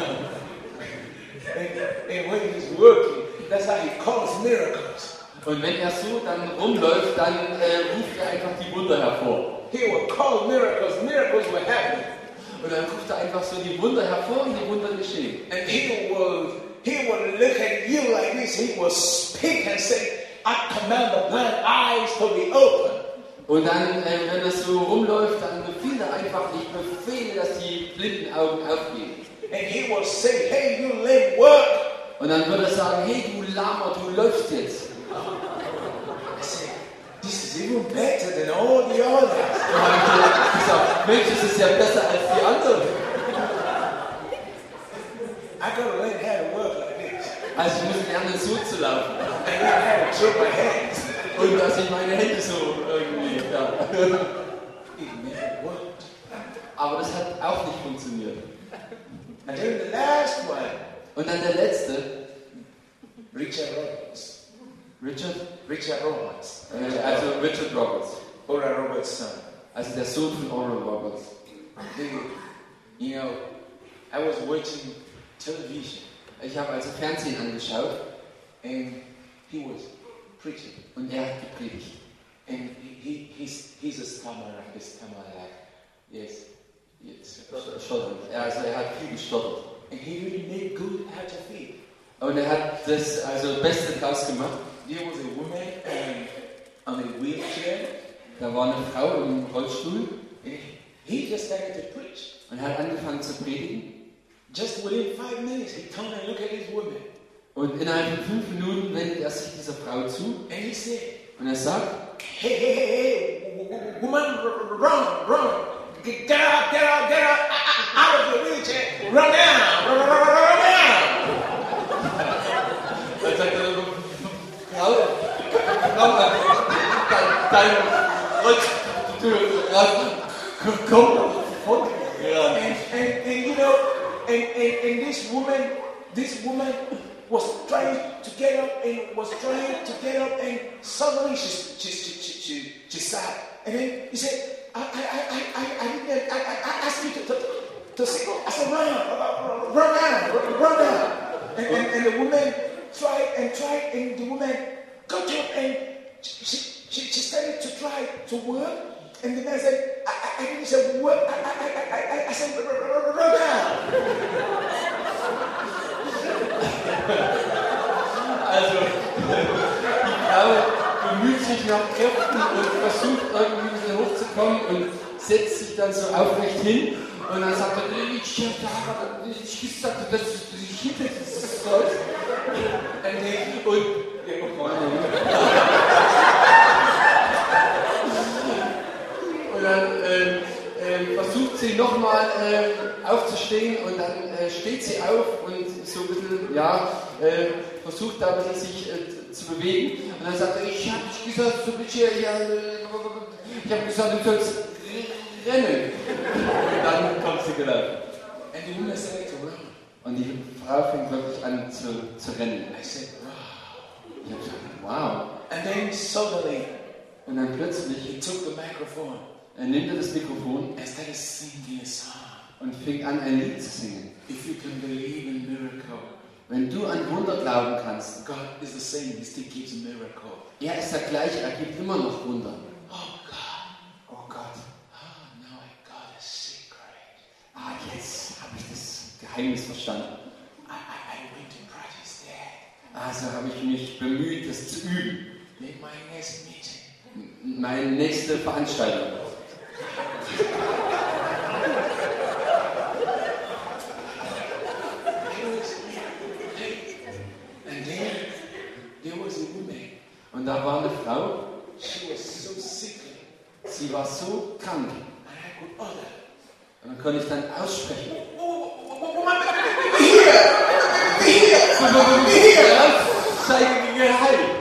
And when he's working, that's how he calls miracles. Und wenn er so dann rumläuft, dann ruft er einfach die Wunder hervor. He will call miracles. Miracles will happen. Und dann ruft er einfach so die Wunder hervor und die Wunder geschehen. And he will look at you like this. He will speak and say, I command the blind eyes to be open. Und dann, wenn er so rumläuft, dann befiehlt er einfach, ich befehle, dass die blinden Augen aufgehen. And he will say, hey, you lame work. Und dann wird er sagen, hey du Lahmer, du läufst jetzt. I said, this is even better than all the others. Dann habe ich gesagt, Mensch, das ist ja besser als die anderen. I gotta learn how to work like this. Also ich muss lernen, so zu laufen. And learn how to throw my hands. Und dass ich meine Hände so irgendwie, ja. It never worked. Aber das hat auch nicht funktioniert. And then the last one, Und dann der letzte, Richard Roberts. Richard Roberts. also Richard Roberts. Oral Roberts' son. Also der Sohn von Oral Roberts. You know, I was watching television Ich habe also Fernsehen angeschaut and he was preaching. und er hat gepredigt. And he's a stammerer. He stammered like, yes. Stottert. Also er hat viel gestottert. And he really made good out of it. Und er hat das also Beste draus gemacht. There was a woman on a wheelchair. Da war eine Frau im Rollstuhl And he just started to preach. und er hat angefangen zu predigen. Just within 5 minutes, he turned and looked at this woman. Und innerhalb von 5 Minuten wendet er sich dieser Frau zu And he said, und er sagt, hey, woman, run. Get out of the wheelchair. Run down. er sagt, dein Rollstuhl, komm davon. And you know, and this woman was trying to get up and suddenly she sat. And then he said, I asked you to sit. I said, run down. And the woman tried, and the woman got up and she started to try to work. And the man said, I didn't say what? I said, run down. Also, die Frau bemüht sich nach Kräften und versucht irgendwie ein bisschen hochzukommen und setzt sich dann so aufrecht hin. Und dann sagt er, ich sagte, dass ich hinter raus. Und dann versucht sie nochmal aufzustehen und dann steht sie auf und so ein bisschen, versucht da ein bisschen sich zu bewegen. Und dann sagt er, ich habe gesagt, du bist hier, ich habe gesagt, du sollst rennen. Und dann kommt sie gelaufen. And the woman started to run. Und die Frau fängt wirklich an zu rennen. I said, wow. Ich habe gesagt, wow. And then suddenly, Und dann plötzlich he took the microphone nimmt er das Mikrofon and started singing a song. und fing an, ein Lied zu singen. If you can believe in miracle, Wenn du an Wunder glauben kannst, God is the same. He still gives a miracle. er ist der gleiche, er gibt immer noch Wunder. Oh God. Oh Gott, Now I got a secret. jetzt habe ich das Geheimnis verstanden. I went to practice that. Also habe ich mich bemüht, das zu üben. Then my next meeting, Meine nächste Veranstaltung. and then there was a woman. Und da war eine Frau, She was so sickly, sie war so krank. and I could utter. Und dann konnte ich dann aussprechen. Sei geheilt.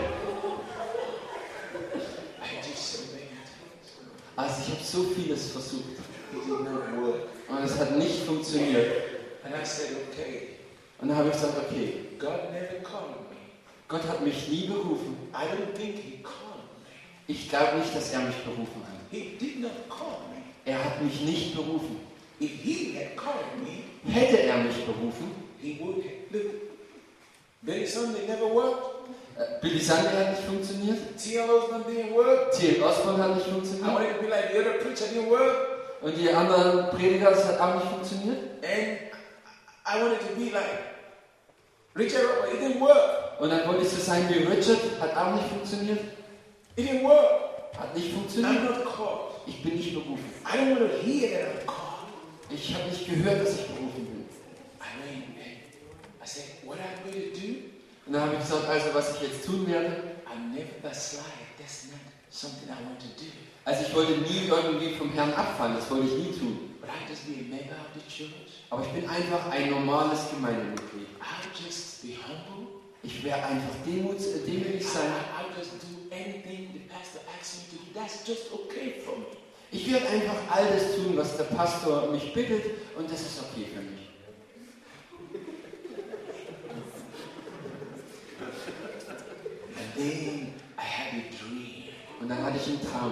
I did so many things. Also ich habe so vieles versucht. It did not work. Und es hat nicht funktioniert. And I said, okay, Und dann habe ich gesagt, okay, God never called me. Gott hat mich nie berufen. I don't think He called me. Ich glaube nicht, dass er mich berufen hat. He did not call me. Er hat mich nicht berufen. If He had called me, Hätte er mich berufen, He would have. Look, Billy Sunday never worked. Billy Sunday hat nicht funktioniert, T.L. Osborne didn't work. T.L. Osborne hat nicht I funktioniert wanted to be like the other preacher, didn't work. und die anderen Prediger, das hat auch nicht funktioniert. And I wanted to be like Richard Roberts, it didn't work. Und dann wollte ich so sein wie Richard, hat auch nicht funktioniert, It didn't work. hat nicht I'm funktioniert. not called. Ich bin nicht berufen. I don't want to hear that I'm called. Ich habe nicht gehört, dass ich berufen bin. I went and I said, what I'm going to do, Und dann habe ich gesagt, also was ich jetzt tun werde, I'm never backslide. That's not something I want to do. also ich wollte nie irgendwie vom Herrn abfallen, das wollte ich nie tun. But I'll just be a member of the church. Aber ich bin einfach ein normales Gemeindemitglied. I'll just be humble. Ich werde einfach demütig sein. I'll just do anything the pastor asks me to do. That's just okay for me. Ich werde einfach all das tun, was der Pastor mich bittet und das ist okay für mich. And then I had a dream. Und dann hatte ich einen Traum.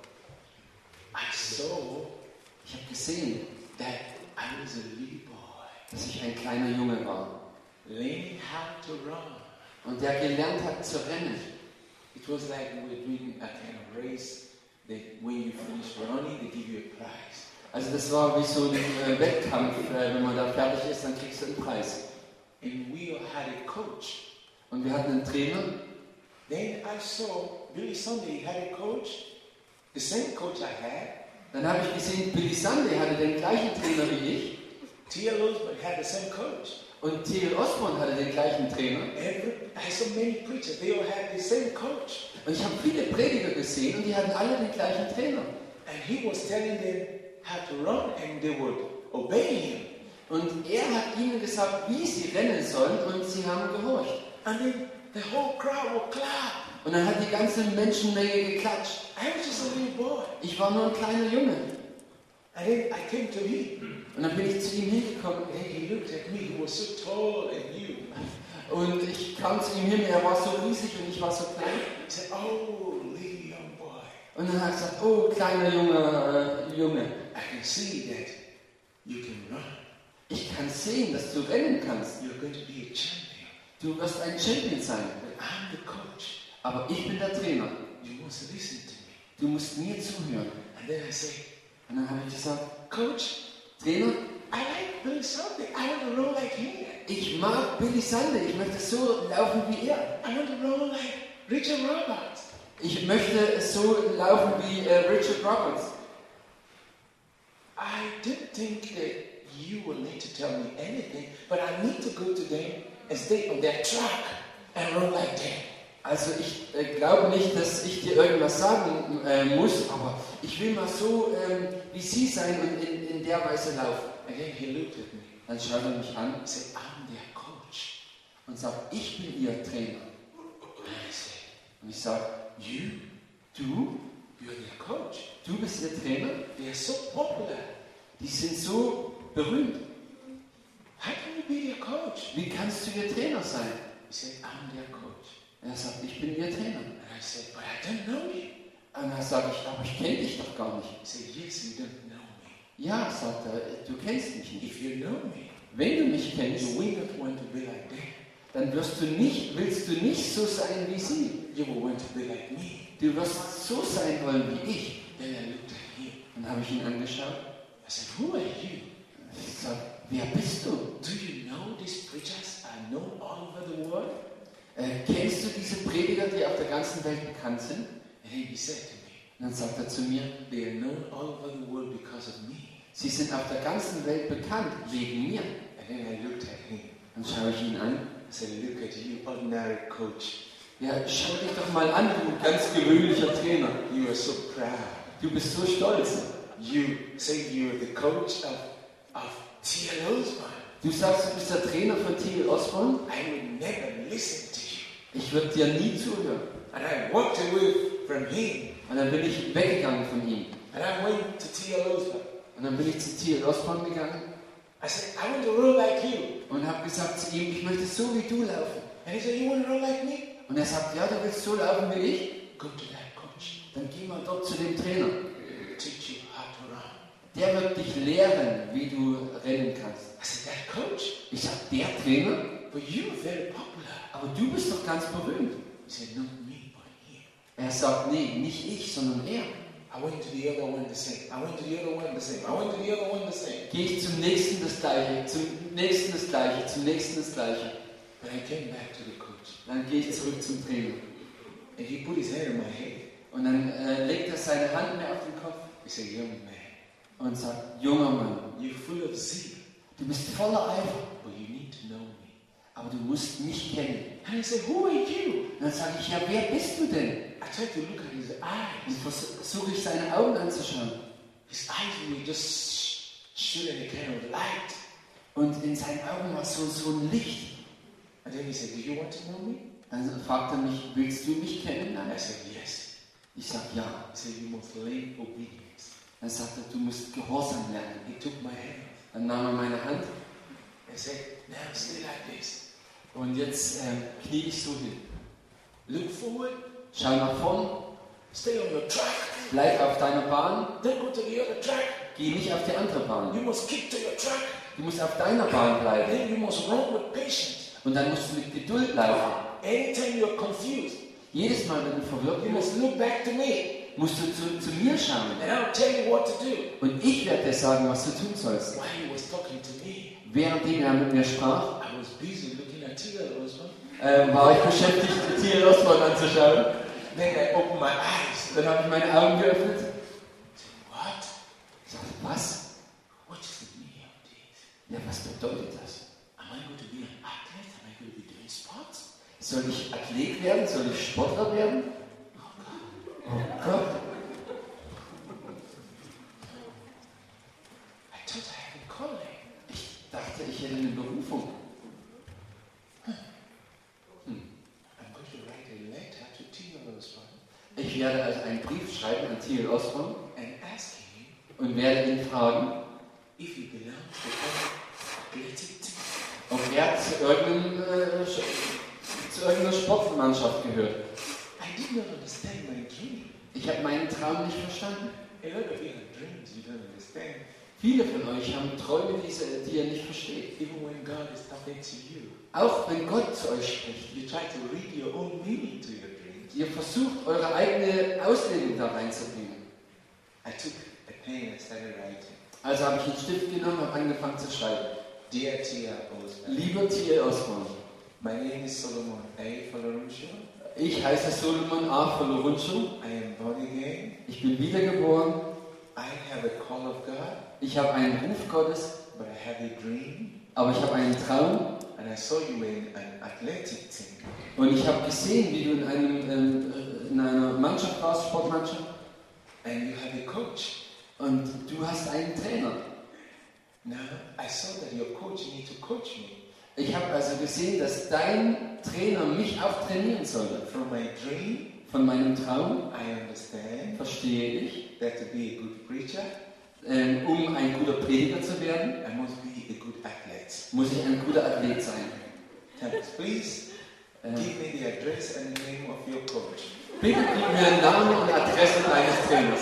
I saw Ich habe gesehen, that I was a little boy dass ich ein kleiner Junge war learning how to run. und der gelernt hat zu rennen. It was like we were doing a kind of race that when you finish running, they give you a prize. Also das war wie so ein Wettkampf, wenn man da fertig ist, dann kriegst du einen Preis. And we had a coach. Und wir hatten einen Trainer. Then I saw Billy Sunday had a coach, the same coach I had. Dann habe ich gesehen, Billy Sunday hatte den gleichen Trainer wie ich T.L. Osborne had the same coach. und T.L. Osborne hatte den gleichen Trainer. I saw many preachers, they all had the same coach. Und ich habe viele Prediger gesehen und die hatten alle den gleichen Trainer. And he was telling them how to run and they would obey him. Und er hat ihnen gesagt, wie sie rennen sollen und sie haben gehorcht. And then the whole crowd would clap. Und dann hat die ganze Menschenmenge geklatscht. I was just a little boy. Ich war nur ein kleiner Junge. And then I came to him. Und dann bin ich zu ihm hingekommen. And he looked at me, he was so tall and huge. Und ich kam zu ihm hin, er war so riesig und ich war so klein. He said, oh, little young boy. Und dann hat er gesagt, oh, kleiner Junge, I can see that you can run. ich kann sehen, dass du rennen kannst. You're going to be a champion. Du wirst ein Champion sein. But I'm the coach. Aber ich bin der Trainer. You must listen to me. Du musst mir zuhören. And then I say, Und dann habe ich gesagt, Coach, Trainer, I like Billy Sunday. I want to run like him. ich mag Billy Sunday. Ich möchte so laufen wie er. I want to run like Richard Roberts. Ich möchte so laufen wie Richard Roberts. I didn't think that you will need to tell me anything, but I need to go to them and stay on that track and run like that. Also ich glaube nicht, dass ich dir irgendwas sagen muss, aber ich will mal so wie Sie sein und in der Weise laufen. And then he looked at me. Dann schaut er mich an He said, I'm their coach. und sagt, ich bin Ihr Trainer. And I said, Und ich sage, du you're their coach. Du bist Ihr Trainer? They are so popular. Die sind so berühmt. How can you be their coach? Wie kannst du Ihr Trainer sein? He said, I'm their coach. Er sagt, ich bin Ihr Trainer. And I said, but I don't know you. Und dann sage ich, aber ich kenne dich doch gar nicht. He said, yes, you don't know me. Ja, sagt er, du kennst mich nicht. If you know me, Wenn du mich kennst, you will not want to be like them. dann willst du nicht so sein wie sie. You will want to be like me. Du wirst so sein wollen wie ich. Then I looked at him. Dann habe ich ihn angeschaut. I said, who are you? Ich sage, wer bist du? Do you know these preachers are known all over the world? Kennst du diese Prediger, die auf der ganzen Welt bekannt sind? And then he said to me, Und dann sagt er zu mir, they are known all over the world because of me. sie sind auf der ganzen Welt bekannt wegen mir. And then I looked at him. Dann schaue ich ihn an. I said, look at you, ordinary coach. Ja, schau dich doch mal an, du ganz gewöhnlicher Trainer. You are so proud. Du bist so stolz. You say you are the coach of T.L. Osborne. Du sagst, du bist der Trainer von T.L. Osborne. I would never listen to you. Ich würde dir nie zuhören. And I walked away from him. Und dann bin ich weggegangen von ihm. And I went to T.L. Osborne. Und dann bin ich zu T.L. Osborne gegangen I said, I want to run like you. und habe gesagt zu ihm, ich möchte so wie du laufen. And he said, you want to run like me? Und er sagt, ja, du willst so laufen wie ich? Go to that coach. Dann geh mal dort zu dem Trainer. Teach you how to run. Der wird dich lehren, wie du rennen kannst. I said, that coach? Ich sag, der Trainer? But you are very popular. Aber du bist doch ganz berühmt. He said, not me, but him. Er sagt, nee, nicht ich, sondern er. I went to the other one the same. I went to the other one the same. I went to the other one the same. Gehe ich zum nächsten das Gleiche, zum nächsten das Gleiche, zum nächsten das Gleiche. But I came back to the coach. Dann gehe ich zurück zum Trainer. And he put his hand on my head. Und dann legt er seine Hand mir auf den Kopf He said, young man, und sagt, junger Mann, you're full of zeal, du bist voller Eifer, but you need to know me. aber du musst mich kennen. And I said, who are you? Und dann sage ich, ja, wer bist du denn? I tried to look at his Und eyes. versuche ich seine Augen anzuschauen. His eyes were just shooting a kind of light. Und in seinen Augen war so ein Licht. And then he said, do you want to know me? Dann fragt er mich, willst du mich And kennenlernen? I said, yes. Ich sage, ja. He said, you must learn obedience. Dann sagt er, du musst Gehorsam lernen. He took my hand Dann nahm er meine Hand and said, now stay like this. und jetzt knie ich so hin. Look forward, Schau nach vorn, stay on your track. bleib auf deiner Bahn, Don't go to the other track. geh nicht auf die andere Bahn. You must keep to your track. Du musst auf deiner Bahn And bleiben. then you must run with patience. Und dann musst du mit Geduld laufen. Anytime you're confused, Jedes Mal, wenn du verwirrt you bist, must look back to me. musst du zu mir schauen. And I'll tell you what to do. Und ich werde dir sagen, was du tun sollst. While he was talking to me, Währenddem er mit mir sprach, I was busy looking at T.L. Osborne. war ich beschäftigt, T.L. Osborne anzuschauen. Then I opened my eyes. Dann habe ich meine Augen geöffnet. What? Ich sagte, was? What is the meaning of this? Ja, was bedeutet das? Am I going to be an athlete? Am I going to be doing sports? Soll ich Athlet werden? Soll ich Sportler werden? Oh Gott. I thought I had a calling. Ich dachte, ich hätte eine Berufung. I'm going to write a letter to T.L. Osborne Ich werde also einen Brief schreiben an T.L. Osborne and ask him und werde ihn fragen, if he belongs to any athletic team. ob er zu irgendeiner Sportmannschaft gehört. I did not understand my dream. Ich habe meinen Traum nicht verstanden. A lot of you have dreams you don't understand. Viele von euch haben Träume, die ihr nicht versteht. Even when God is talking to you, Auch wenn Gott zu euch spricht. you try to read your own meaning to your dreams. Ihr versucht, eure eigene Auslegung da reinzubringen. I took a pen and started writing. Also habe ich einen Stift genommen und angefangen zu schreiben. Dear T.L. Osborne, Lieber T.L. Osborne, my name is Solomon A. Folorunsho. ich heiße Solomon A. Folorunsho. I am born again. Ich bin wiedergeboren. I have a call of God, Ich habe einen Ruf Gottes, but I have a dream, aber ich habe einen Traum and And I saw you in an athletic team. Und ich habe gesehen, wie du in einer Mannschaft warst, Sportmannschaft. And you have a coach. Und du hast einen Trainer. Now, I saw that your coach need to coach me. Ich habe also gesehen, dass dein Trainer mich auch trainieren sollte. From my dream, Von meinem Traum I understand verstehe ich, that to be a good preacher, um ein guter Prediger zu werden, I must be a good athlete. muss ich ein guter Athlet sein. Thanks. Please give me the address and the name of your coach. Bitte gib mir Namen und Adresse deines Trainers.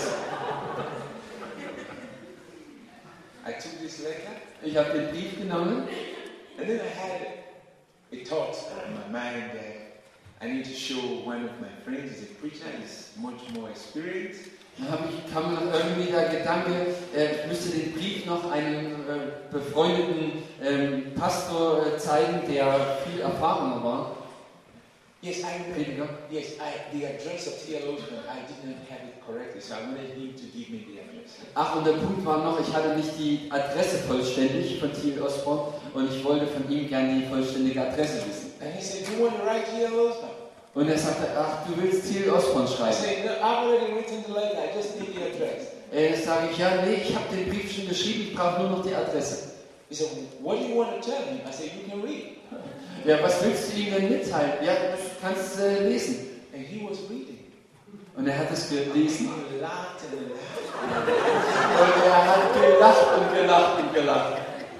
I took this letter, Ich habe den Brief genommen and then I had a thought in my mind that I need to show one of my friends is a preacher, is much more experienced. Dann kam mir noch irgendwie der Gedanke, ich müsste den Brief noch einem befreundeten Pastor zeigen, der viel erfahrener war. Yes, I know. Prediger. Yes, the address of T.L. Osborne, I didn't have it correctly, so I wanted him to give me the address. Ach, und der Punkt war noch, ich hatte nicht die Adresse vollständig von T.L. Osborne und ich wollte von ihm gerne die vollständige Adresse wissen. And he said, do you want to write T.L. Osborne? Und er sagte, ach, du willst T.L. Osborne I schreiben? said, no, I've already written the letter, I just need the address. Sage ich, ja, nee, ich habe den Brief schon geschrieben, ich brauche nur noch die Adresse. He said, what do you want to tell him? I said, you can read. Ja, was willst du ihm denn mitteilen? Ja, du kannst lesen. And he was reading. Und er hat es gelesen. He laughed and laughed. Und er hat gelacht und gelacht und gelacht.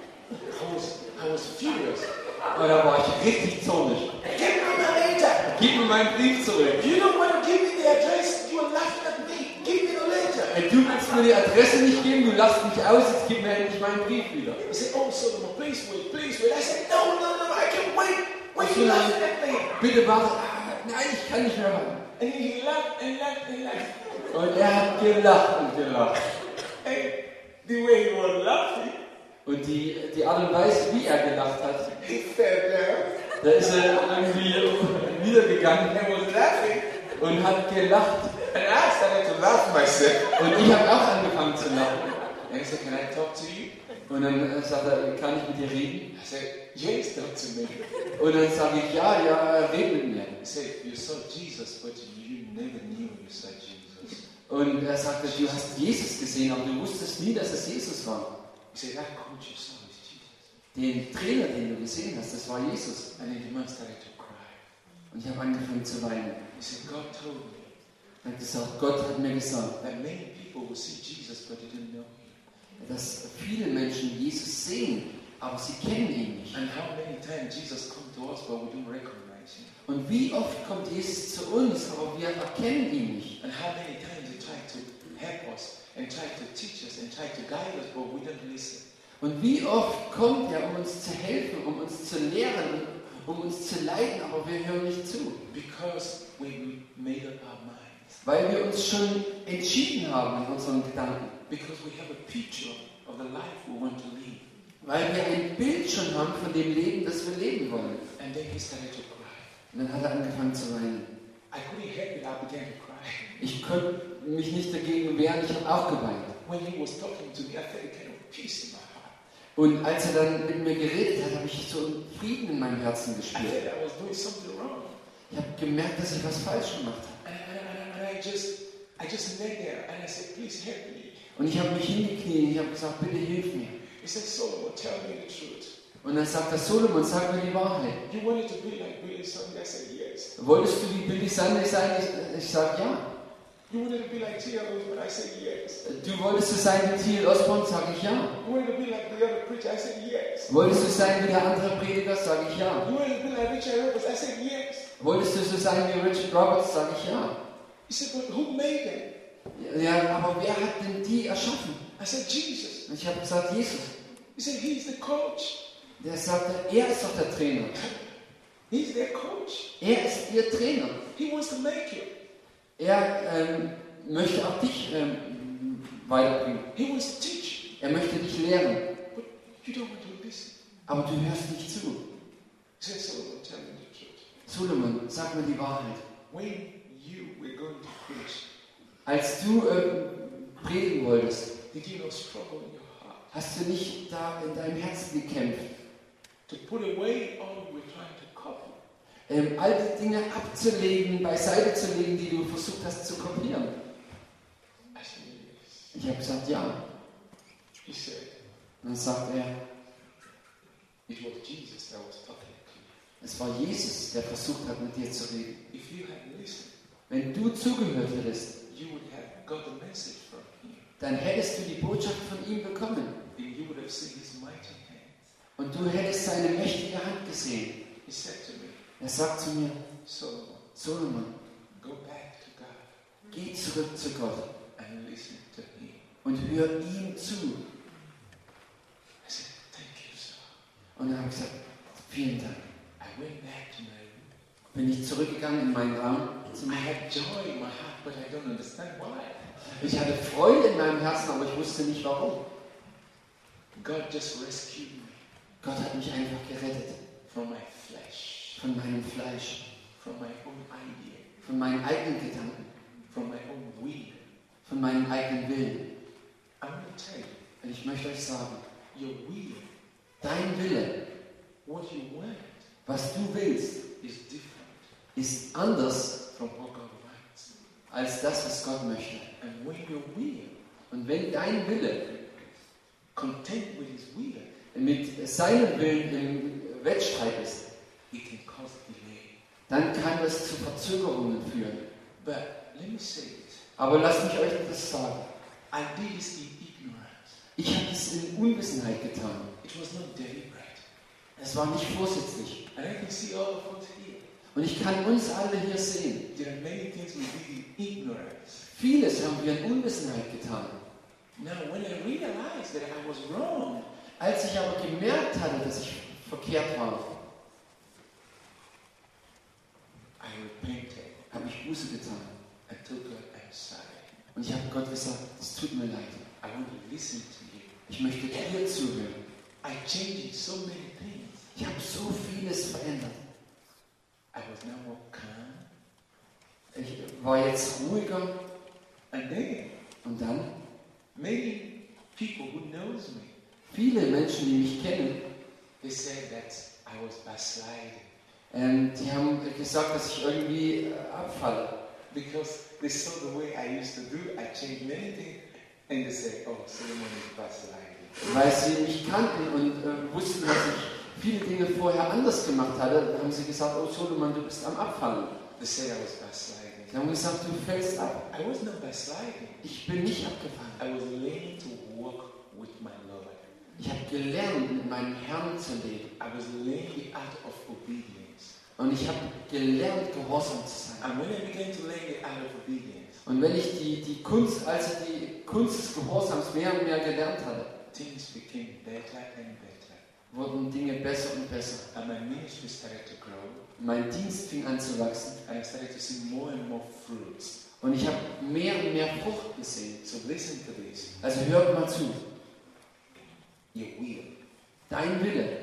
I was furious. Und da war ich richtig zornig. Give me my letter. Gib mir meinen Brief zurück. You don't want to give me the address. You are laughing at me. Give me the letter. Du willst mir die Adresse nicht geben, du lachst mich aus, jetzt gib mir endlich meinen Brief wieder. He said, oh, Solomon, please wait, please wait. I said, no, I can't wait. Why are you laughing at me? Bitte warte. Nein, ich kann nicht mehr warten. And he laughed and laughed and laughed. Und er hat gelacht und gelacht. And the way he was laughing, Und die Art und Weise, wie er gelacht hat, he fell down da ist er irgendwie niedergegangen and was laughing. und hat gelacht. And I started to laugh myself. Und ich habe auch angefangen zu lachen. And he said, can I talk to you? Und dann sagt er, kann ich mit dir reden? I said, yes, talk to me. Und dann sage ich, ja, red mit mir. He said, you saw Jesus, but you never knew you saw Jesus. Und er sagte, du hast Jesus gesehen, aber du wusstest nie, dass es Jesus war. He said, that coach you saw is Jesus. Den Trainer, den du gesehen hast, das war Jesus. And then the man started to cry. Und ich habe angefangen zu weinen. He said, God told me Er hat gesagt, Gott hat mir gesagt, that many people will see Jesus, but they didn't know him. dass viele Menschen Jesus sehen, aber sie kennen ihn nicht. And how many times Jesus come to us, but we don't recognize him. Und wie oft kommt Jesus zu uns, aber wir erkennen ihn nicht. And how many times he tried to help us and tried to teach us and tried to guide us, but we don't listen. Und wie oft kommt er, um uns zu helfen, um uns zu lehren, um uns zu leiten, aber wir hören nicht zu. Because we made up our minds. Weil wir uns schon entschieden haben in unseren Gedanken. Because we have a picture of the life we want to live. Weil wir ein Bild schon haben von dem Leben, das wir leben wollen. And then he started to cry. Und dann hat er angefangen zu weinen. I couldn't help it, I began to cry. Ich konnte mich nicht dagegen wehren, ich habe auch geweint. When he was talking to me, I felt a kind of peace in my heart. Und als er dann mit mir geredet hat, habe ich so einen Frieden in meinem Herzen I gespürt. felt I was doing something wrong. Ich habe gemerkt, dass ich was falsch gemacht habe. And I just lay there and I said, please help me. Und ich habe mich hingekniet und ich habe gesagt, bitte hilf mir. He said, Solomon, tell me the truth. Und dann sagt er, Solomon, sag mir die Wahrheit. You wanted to be like Billy Sunday? I said, yes. Wolltest du wie Billy Sunday sein? Ich sage ja. You wanted to be like T.L. Osborne? I said, yes. Du wolltest du sein wie T.L. Osborne? Sage ich ja. You wanted to be like the other preacher? I said, yes. Wolltest du sein wie der andere Prediger? Sage ich ja. You wanted to be like Richard Roberts? I said, yes. Wolltest du so sein wie Richard Roberts? Sage ich ja. He said, but who made them? Ja, aber wer hat denn die erschaffen? I said, Jesus. Und ich habe gesagt, Jesus. He said, he's the coach. Der sagte, er ist doch der Trainer. He's their coach. Er ist ihr Trainer. He wants to make you. Er möchte auch dich weiterbringen. He wants to teach. Er möchte dich lehren. But you don't want to listen. Aber du hörst nicht zu. He said, Solomon, tell me the truth. Solomon, sag mir die Wahrheit. When you were going to preach, Als du predigen wolltest, did you not struggle in your heart hast du nicht da in deinem Herzen gekämpft, to put away all we're trying to copy. All die Dinge abzulegen, beiseite zu legen, die du versucht hast zu kopieren. I said, yes. Ich habe gesagt, ja. He said, Und dann sagt er, it was Jesus that was talking to you. es war Jesus, der versucht hat, mit dir zu reden. If you had listened, Wenn du zugehört hättest, you would have got the message from him. dann hättest du die Botschaft von ihm bekommen. And you would have seen his mighty hand. Und du hättest seine mächtige Hand gesehen. He said to me, Er sagt zu mir, Solomon, Solomon, go back to God geh zurück zu Gott and listen to him. und hör ihm zu. I said, thank you, sir. Und dann habe ich gesagt, vielen Dank. I went back to my room. Bin ich zurückgegangen in meinen Raum. I had joy in my heart, but I don't understand why. Ich hatte Freude in meinem Herzen, aber ich wusste nicht warum. God just rescued me Gott hat mich einfach gerettet. from my flesh, Von meinem Fleisch, from my own idea, von meinen eigenen Gedanken, from my own will. von meinem eigenen Willen. I want to tell you, Und ich möchte euch sagen, your will, dein Wille, what you want, was du willst, is different ist anders from what God wants. als das, was Gott möchte. And when your will Und wenn dein Wille contend with his will, mit seinem Willen im Wettstreit ist, it can cause delay. dann kann das zu Verzögerungen führen. But let me say this. Aber lasst mich euch das sagen. I did this in ignorance. Ich habe es in Unwissenheit getan. It was not deliberate. Es war nicht vorsätzlich. And I can see all of us here. Und ich kann uns alle hier sehen. There are many things we did in ignorance. Vieles haben wir in Unwissenheit getan. Now, when I realized that I was wrong, Als ich aber gemerkt hatte, dass ich verkehrt war, I repented habe ich Buße getan. and told God, I'm sorry. Und ich habe Gott gesagt, es tut mir leid. I want to listen to you. Ich möchte dir zuhören. I changed so many things. Ich habe so vieles verändert. I was now more calm. Ich war jetzt ruhiger. And then, Und dann, many people who knows me, viele Menschen, die mich kennen, they said that I was backsliding. die haben gesagt, dass ich irgendwie abfalle. Because they saw the way I used to do, I changed many things, and they said, oh, Solomon is backsliding. Weil sie mich kannten und wussten, dass ich viele Dinge vorher anders gemacht hatte, haben sie gesagt, oh Solomon, du bist am Abfallen. They said I was backsliding. Sie haben gesagt, du fällst ab. I was not backsliding. Ich bin nicht abgefallen. I was learning to walk with my Lord. Ich habe gelernt, mit meinem Herrn zu leben. I was learning the art of obedience. Und ich habe gelernt, gehorsam zu sein. And when I began to learn the art of obedience, Und wenn ich die Kunst des Gehorsams mehr und mehr gelernt hatte, things became better and better. wurden Dinge besser und besser. And my ministry started to grow. Mein Dienst fing an zu wachsen. And I started to see more and more fruits. Und ich habe mehr und mehr Frucht gesehen. So listen to this. Also hört mal zu. Your will, Dein Wille,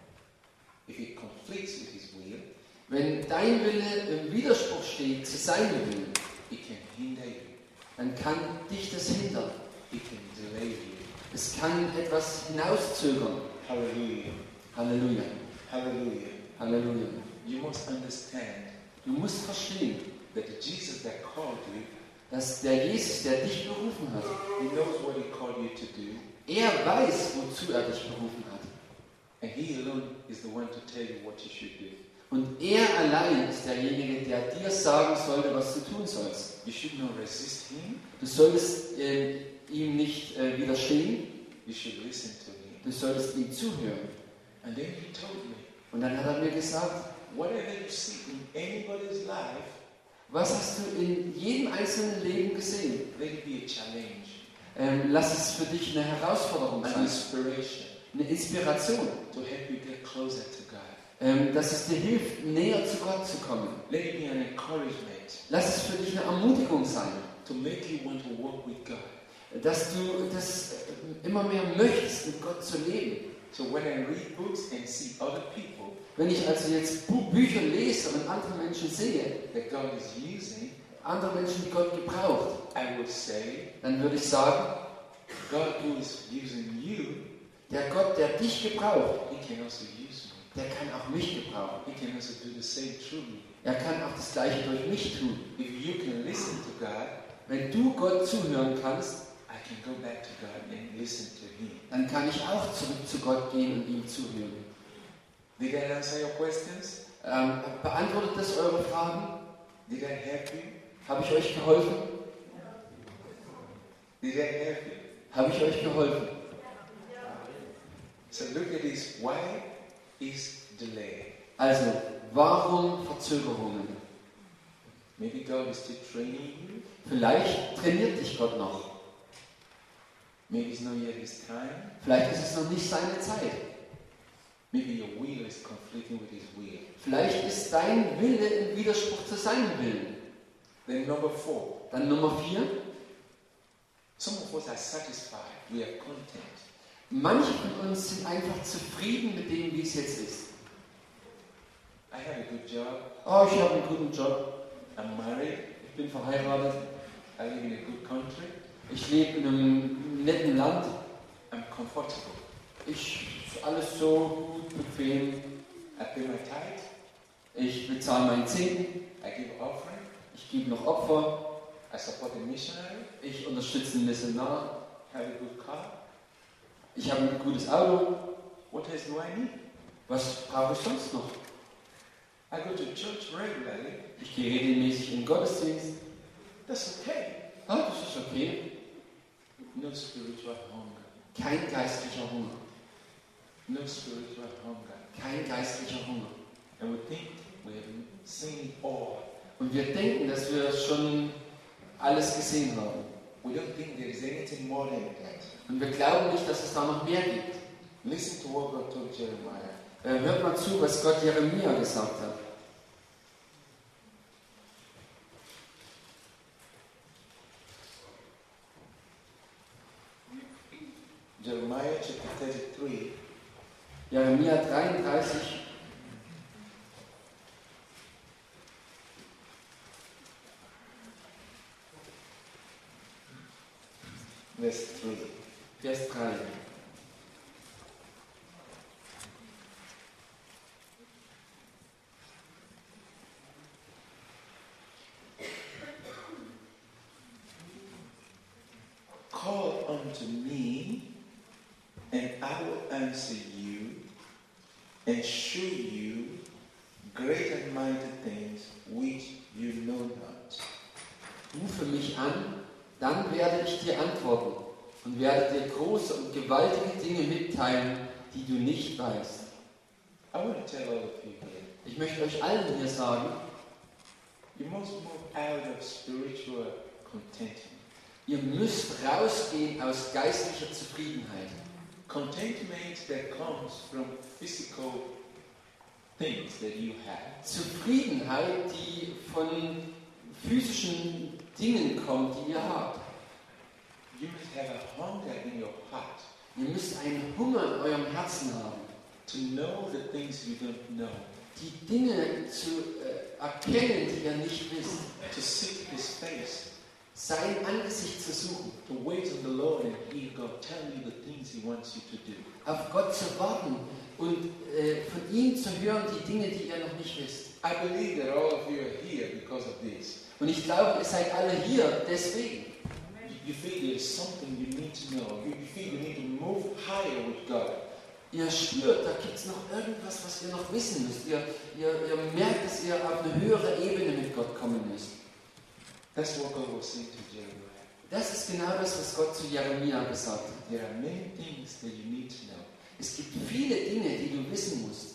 if it conflicts with his will, wenn dein Wille im Widerspruch steht zu seinem Willen, it can hinder you. dann kann dich das hindern. It can delay you. Es kann etwas hinauszögern. Hallelujah. Halleluja. Hallelujah. Halleluja. You must understand Du musst verstehen, that the Jesus that called you, dass der Jesus, der dich berufen hat, he knows what he called you to do. er weiß, wozu er dich berufen hat. And he alone is the one to tell you what you should do. Und er allein ist derjenige, der dir sagen sollte, was du tun sollst. You should not resist him. Du solltest ihm nicht widerstehen, You should listen to him. du solltest ihm zuhören. And then he told me, Und dann hat er mir gesagt, whatever you see in anybody's life, was hast du in jedem einzelnen Leben gesehen? let it be a challenge, Lass es für dich eine Herausforderung an sein, inspiration eine Inspiration, to help you get closer to God. dass es dir hilft, näher zu Gott zu kommen. Let it be an encouragement Lass es für dich eine Ermutigung sein, to make you want to walk with God. dass du das immer mehr möchtest, mit Gott zu leben. So when I read books and see other people Wenn ich also jetzt Bücher lese und andere Menschen sehe, that God is using, andere Menschen, die Gott gebraucht, I would say, dann würde ich sagen, God who is using you, der Gott, der dich gebraucht, he can also use me. der kann auch mich gebrauchen. He can also do the same through me. Er kann auch das Gleiche durch mich tun. If you can listen to God, Wenn du Gott zuhören kannst, I can go back to God and listen to Him. dann kann ich auch zurück zu Gott gehen und ihm zuhören. Did I answer your questions? Beantwortet das eure Fragen? Did I help you? Habe ich euch geholfen? Did I help you? Habe ich euch geholfen? So look at this. Why is delay? Also, warum Verzögerungen? Maybe God is still training you. Vielleicht trainiert dich Gott noch. Maybe it's not yet His time. Vielleicht ist es noch nicht seine Zeit. Maybe your will is conflicting with His will. Vielleicht ist dein Wille im Widerspruch zu seinem Willen. Then number 4. Dann Nummer 4. Some of us are satisfied. We are content. Manche von uns sind einfach zufrieden mit dem, wie es jetzt ist. I have a good job. Oh, ich habe einen guten Job. I'm married. Ich bin verheiratet. I live in a good country. Ich lebe in einem netten Land. I'm comfortable. Ist alles so gut, bequem. I pay my tithe. Ich bezahle meinen Zehnten. I give offering. Ich gebe noch Opfer. I support a missionary. Ich unterstütze einen Missionar. Have a good car. Ich habe ein gutes Auto. What else do I need? Was brauche ich sonst noch? I go to church regularly. Ich gehe regelmäßig in den Gottesdienst. That's okay. Ah, das ist okay. No spiritual hunger. Kein geistlicher Hunger. No spiritual hunger. Kein geistlicher Hunger. And we think we have seen all. Und wir denken, dass wir schon alles gesehen haben. We don't think there is anything more than that. Und wir glauben nicht, dass es da noch mehr gibt. Listen to what God told Jeremiah. Hört mal zu, was Gott Jeremia gesagt hat. Jeremiah chapter 33. Jeremia 33. Verse 3. Vers 3. Call unto me, and I will answer you, and show you great and mighty things which you know not. Rufe mich an, dann werde ich dir antworten und werde dir große und gewaltige Dinge mitteilen, die du nicht weißt. I want to tell all of you here, Ich möchte euch allen hier sagen, you must move out of spiritual contentment. ihr müsst rausgehen aus geistlicher Zufriedenheit. Contentment that comes from physical things that you have. Zufriedenheit, die von physischen Dingen kommt, die ihr habt. You must have a hunger in your heart Ihr müsst einen Hunger in eurem Herzen haben, to know the things you don't know, die Dinge zu erkennen, die ihr nicht wisst. to seek His face, Sein Angesicht zu suchen, to wait on the Lord and hear God tell you the things He wants you to do. auf Gott zu warten und von ihm zu hören, die Dinge, die ihr noch nicht wisst. I believe that all of you are here because of this. Und ich glaube, ihr seid alle hier deswegen. You feel there is something you need to know. You feel you need to move higher with God. Ihr spürt, da gibt es noch irgendwas, was ihr noch wissen müsst. Ihr merkt, dass ihr auf eine höhere Ebene mit Gott kommen müsst. That's what God was saying to Jeremiah. Das ist genau das, was Gott zu Jeremia gesagt hat. There are many things that you need to know. Es gibt viele Dinge, die du wissen musst.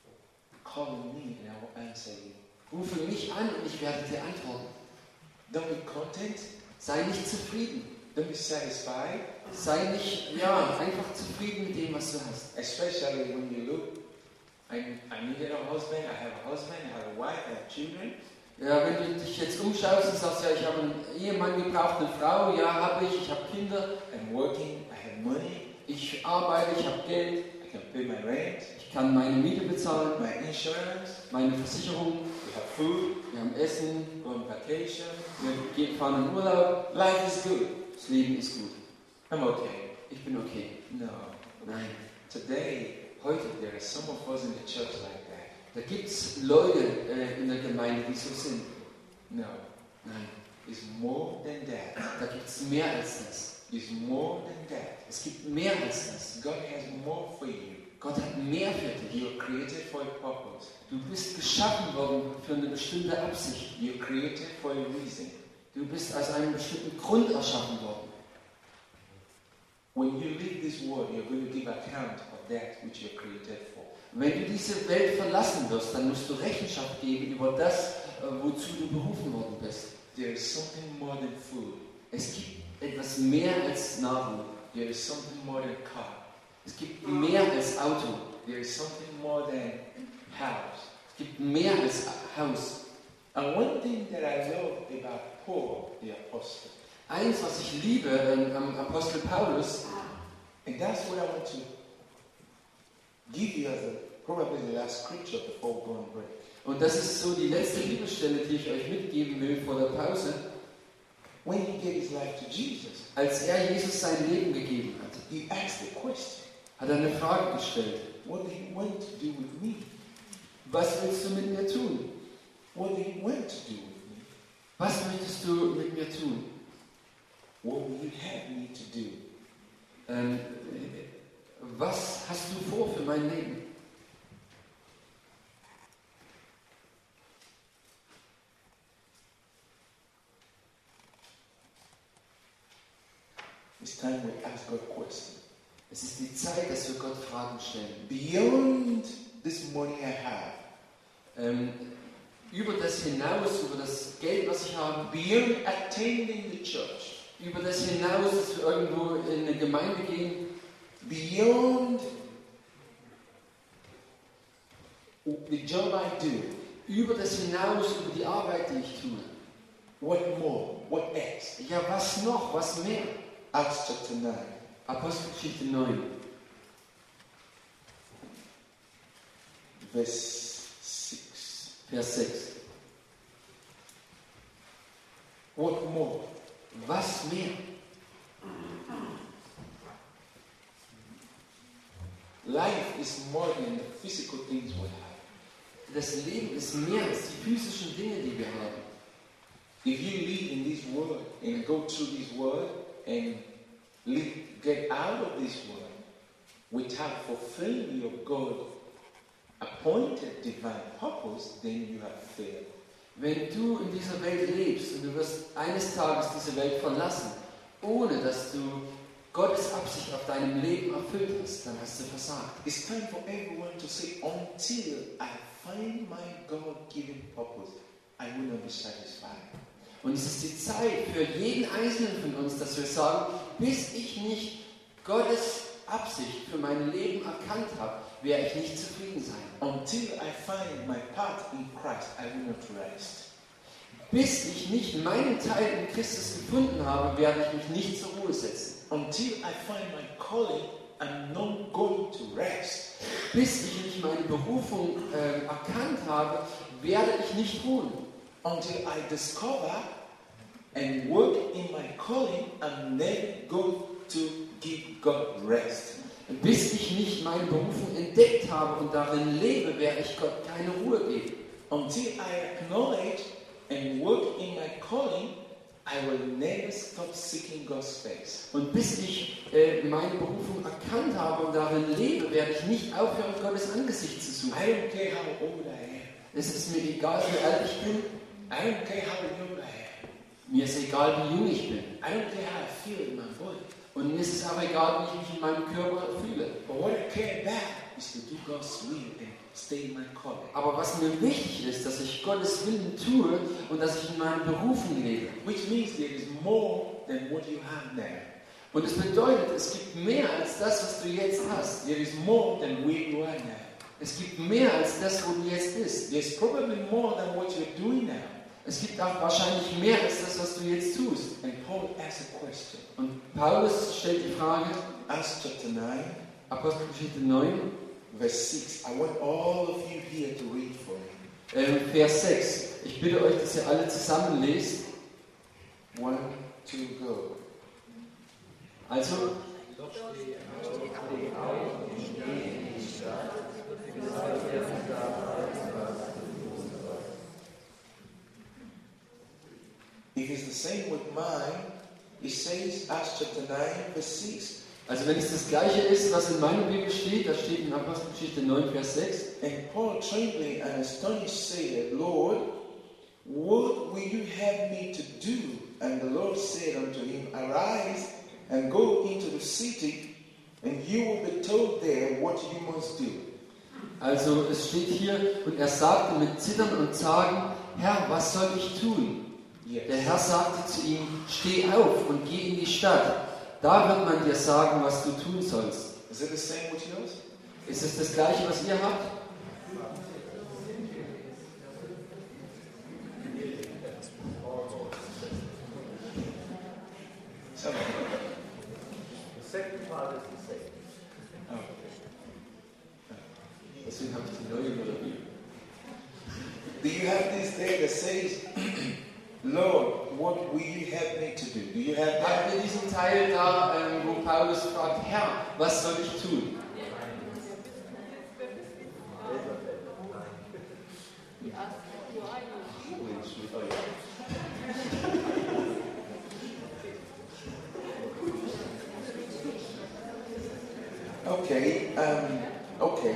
Call on me and I will answer you. Rufe mich an und ich werde dir antworten. Don't be content. Sei nicht zufrieden. Don't be satisfied. Sei nicht, einfach zufrieden mit dem, was du hast. Especially when you look, I needed a husband, I have a husband, I have a wife, I have children. Ja, wenn du dich jetzt umschaust und sagst, ja, ich habe einen Ehemann gebraucht, eine Frau, ja, habe ich habe Kinder, I'm working, I have money, ich arbeite, ich habe Geld, I can pay my rent, ich kann meine Miete bezahlen, my insurance, meine Versicherung, we have food, wir haben Essen, go on vacation. wir fahren in Urlaub, Life is good. das Leben ist gut. I'm okay. Ich bin okay. No. Nein. Today, Heute, There are some of us in the church like that. da gibt es Leute in der Gemeinde, die so sind. No, Nein, it's more than that. da gibt es mehr als das. It's more than that. Es gibt mehr als das. God has more for you. Gott hat mehr für dich. You're created for a purpose. Du bist geschaffen worden für eine bestimmte Absicht. You're created for a reason. Du bist aus einem bestimmten Grund erschaffen worden. When you leave this world, you're going to give account of that which you're created for. Wenn du diese Welt verlassen wirst, dann musst du Rechenschaft geben über das, wozu du berufen worden bist. There is something more than food. Es gibt etwas mehr als Nahrung. There is something more than car. Es gibt mehr als Auto. There is something more than house. Es gibt mehr als Haus. And one thing that I love about Paul, the apostle, Eins, was ich liebe am Apostel Paulus, and that's what I want to give you as probably the last scripture before we go on break. und das ist so die letzte Bibelstelle, die ich euch mitgeben will vor der Pause, When he gave his life to Jesus, als er Jesus sein Leben gegeben hat, he asked the question, hat er eine Frage gestellt. what do you want to do with me? Was willst du mit mir tun? What do you want to do with me? Was möchtest du mit mir tun? What will you have me to do? Was hast du vor für mein Leben? It's time we ask God questions. Es ist die Zeit, dass wir Gott Fragen stellen. Beyond this money I have, Über das hinaus, über das Geld, was ich habe, beyond attending the church, über das hinaus, dass wir irgendwo in eine Gemeinde gehen, beyond the job I do, über das hinaus, über die Arbeit, die ich tue. what more? What else? Ja, was noch? Was mehr? Acts chapter 9, Apostelgeschichte 9, verse 6. Vers 6. What more? Was mehr? Life is more than the physical things we have. Das Leben ist mehr als die physischen Dinge, die wir haben. If you live in this world and go through this world and get out of this world without fulfilling your God appointed divine purpose, then you have failed. Wenn du in dieser Welt lebst und du wirst eines Tages diese Welt verlassen, ohne dass du Gottes Absicht auf deinem Leben erfüllt hast, dann hast du versagt. It's time for everyone to say, until I find my God-given purpose, I will not be satisfied. Und es ist die Zeit für jeden Einzelnen von uns, dass wir sagen, bis ich nicht Gottes Absicht für mein Leben erkannt habe, werde ich nicht zufrieden sein. Until I find my path in Christ, I will not rest. Bis ich nicht meinen Teil in Christus gefunden habe, werde ich mich nicht zur Ruhe setzen. Until I find my calling, I'm not going to rest. Bis ich nicht meine Berufung erkannt habe, werde ich nicht ruhen. Until I discover and work in my calling, I'm never going to give God rest. Bis ich nicht meine Berufung entdeckt habe und darin lebe, werde ich Gott keine Ruhe geben. Until I acknowledge and work in my calling, I will never stop seeking God's face. Und bis ich meine Berufung erkannt habe und darin lebe, werde ich nicht aufhören, Gottes Angesicht zu suchen. I don't care how old I am. Es ist mir egal, wie alt ich bin. I don't care how young I am. Mir ist egal, wie jung ich bin. I don't care how I feel in my body. Und mir ist es auch egal, wie ich mich in meinem Körper fühle. But what I care about is to do God's will and stay in my calling. Aber was mir wichtig ist, dass ich Gottes Willen tue und dass ich in meiner Berufung lebe. Which means there is more than what you have now. Und es bedeutet, es gibt mehr als das, was du jetzt hast. There is more than where you are now. Es gibt mehr als das, wo du jetzt bist. There's probably more than what you're doing now. Es gibt auch wahrscheinlich mehr als das, was du jetzt tust. And Paul asks a question. Und Paulus stellt die Frage, Acts chapter 9, Apostelgeschichte 9, verse 6. I want all of you here to read for me. Vers 6. Ich bitte euch, dass ihr alle zusammen lest. 1, 2, go. Also, If it's the same with mine, it says, Acts chapter 9, verse 6. Also wenn es das gleiche ist, was in meiner Bibel steht, da steht in Apostelgeschichte 9, Vers 6. And Paul, trembling and astonished, said, Lord, what will you have me to do? And the Lord said unto him, Arise and go into the city, and you will be told there what you must do. Also es steht hier, und er sagte mit Zittern und Zagen, Herr, was soll ich tun? Yes. Der Herr sagte zu ihm, steh auf und geh in die Stadt. Da wird man dir sagen, was du tun sollst. Is it the same with yours? Ist es das gleiche, was ihr habt? The second part is the same. Deswegen habe ich die neue Bibel. Do you have this there that says, Lord, what will you have me to do? Do you have that? Habt ihr diesen Teil da, wo Paulus fragt, Herr, was soll ich tun? Okay, okay.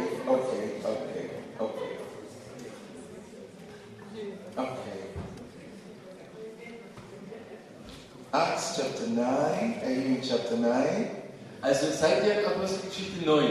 Acts chapter 9, are you in chapter 9? Also seid ihr in Apostelgeschichte 9.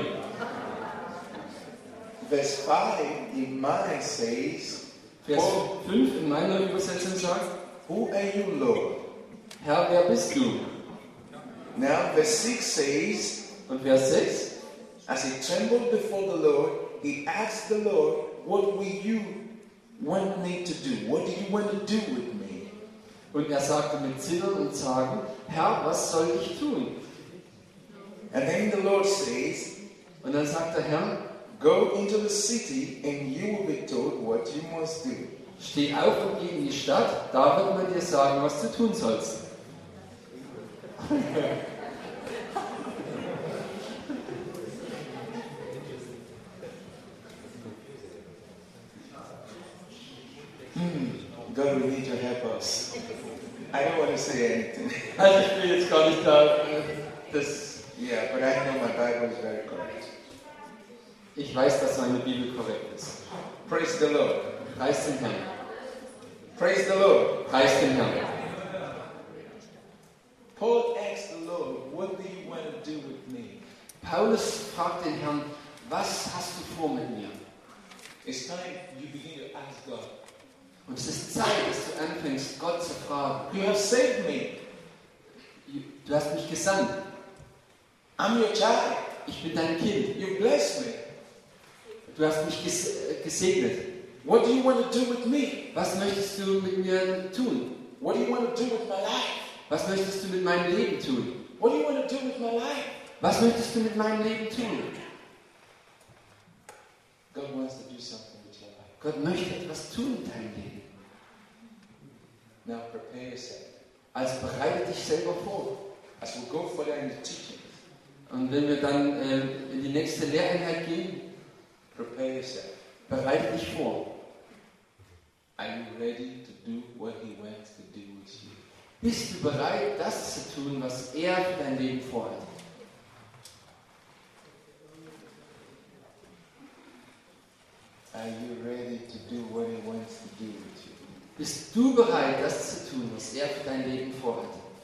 Verse 5 in mine says, Vers 5 in meiner Übersetzung sagt, Who are you, Lord? Herr, wer bist du? Now verse 6 says, Und Vers 6, as he trembled before the Lord, he asked the Lord, What will you want me to do? What do you want to do with me? und er sagte mit Zittern und Zagen, Herr, was soll ich tun? And then the Lord says, Und dann sagt der Herr, Go into the city and you will be told what you must do. steh auf und geh in die Stadt, da wird man dir sagen, was du tun sollst. God will need to help us. I don't want to say anything. Also ich will jetzt gar nicht da, das, Yeah, but I know my Bible is very correct. ich weiß, dass meine Bibel korrekt ist. Praise the Lord. Preis den Herrn. Praise the Lord. Preis den Herrn. Paul asked the Lord, What do you want to do with me? Paulus fragt den Herrn, was hast du vor mit mir? It's time you begin to ask God. Und es ist Zeit, dass du anfängst, Gott zu fragen. You have saved me. Du hast mich gesandt. I'm your child. Ich bin dein Kind. You blessed me. Du hast mich gesegnet. What do you want to do with me? Was möchtest du mit mir tun? What do you want to do with my life? Was möchtest du mit meinem Leben tun? What do you want to do with my life? Was möchtest du mit meinem Leben tun? God wants to do something with your life. Gott möchte etwas tun in deinem Leben. Now prepare yourself. Also bereite dich selber vor. As we go further in the teaching, Und wenn wir dann in die nächste Lehreinheit gehen, prepare yourself. bereite dich vor. Are you ready to do what He wants to do with you? Bist du bereit, das zu tun, was er für dein Leben vorhat? Are you ready to do what He wants to do with you? Bist du bereit, das zu tun, was er für dein Leben vorhat?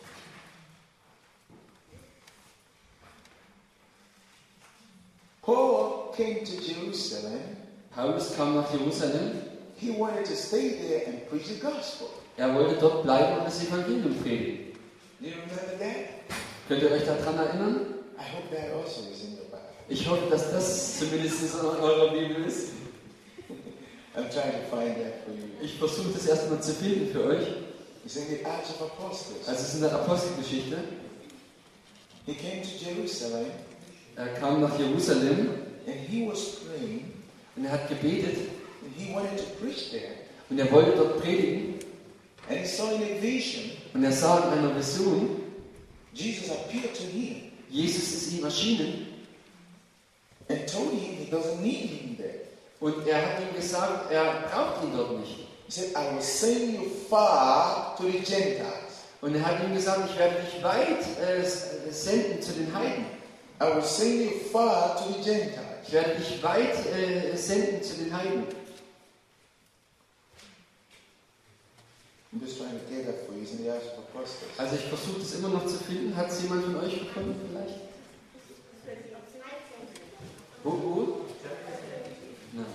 Paul came to Jerusalem. Paulus kam nach Jerusalem. He wanted to stay there and preach the gospel. Er wollte dort bleiben und das Evangelium predigen. Do you remember that? Könnt ihr euch daran erinnern? I hope that also is in your Bible. Ich hoffe, dass das zumindest in eurer Bibel ist. I'm trying to find that for you. Ich versuche das erstmal zu finden für euch. It's in the Acts of Apostles. Also es ist in der Apostelgeschichte. He came to Jerusalem Er kam nach Jerusalem and he was praying und er hat gebetet and he wanted to preach there. und er wollte dort predigen And he saw in a vision, und er sah in einer Vision, Jesus appeared to him Jesus ist ihm erschienen and told him he doesn't need him there. und er hat ihm gesagt, er braucht ihn dort nicht. He said, I will send you far to the Gentiles. Und er hat ihm gesagt, ich werde dich weit senden zu den Heiden. I will send you far to the Gentiles. Ich werde dich weit senden zu den Heiden. I'm just trying to get that for you. It's in the Acts of Apostles. Also ich versuche das immer noch zu finden. Hat es jemand von euch gefunden vielleicht? Wo? Nein.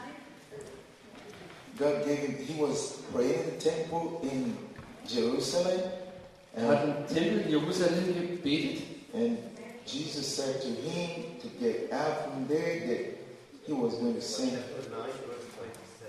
God gave him, he was praying in the temple in Jerusalem. Er hat im Tempel in Jerusalem gebetet. And Jesus said to him to get out from there that he was going to send. Chapter 9, verse 27.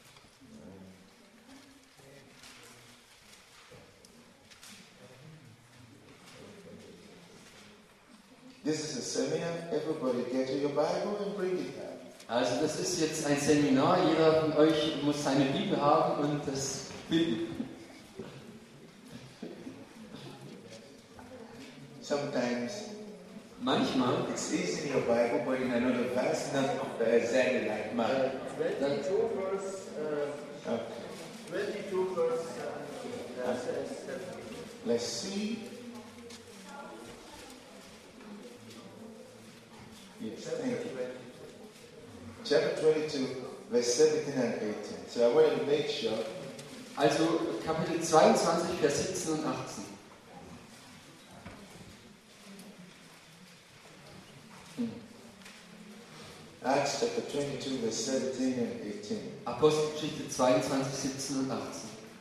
This is a seminar. Everybody get to your Bible and bring it out. Also das ist jetzt ein Seminar. Jeder von euch muss seine Bibel haben und das bilden. Sometimes Manchmal it's easy in your Bible, but in another verse, not exactly like mine. 22 verse, Okay. 22 verse, says, Let's see. Yes, thank you. Chapter 22, verse 17 and 18. So I wanted to make sure. Also Kapitel 22, Vers 17 und 18. Acts chapter 22, verse 17 and 18. Apostelgeschichte 22, 17 und 18.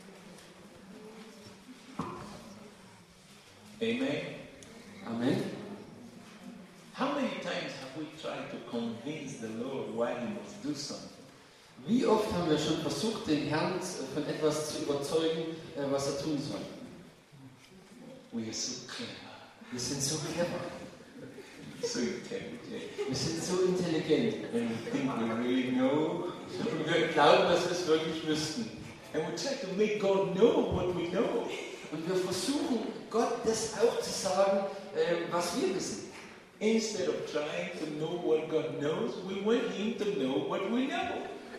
Amen. Amen. How many times have we tried to convince the Lord why He must do something? Wie oft haben wir schon versucht, den Herrn von etwas zu überzeugen, was er tun soll? We are so clever, Wir sind so clever. so intelligent, Wir sind so intelligent. and we think we really know. Und wir glauben, dass wir es wirklich wüssten. And we try to make God know what we know. Und wir versuchen, Gott das auch zu sagen, was wir wissen. Instead of trying to know what God knows, we want Him to know what we know.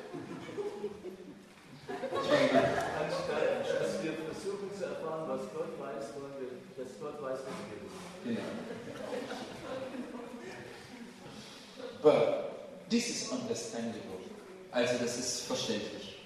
anstatt dass wir versuchen zu erfahren, was Gott weiß, wollen wir, dass Gott weiß, was wir wissen. Genau. But this is understandable. Also das ist verständlich.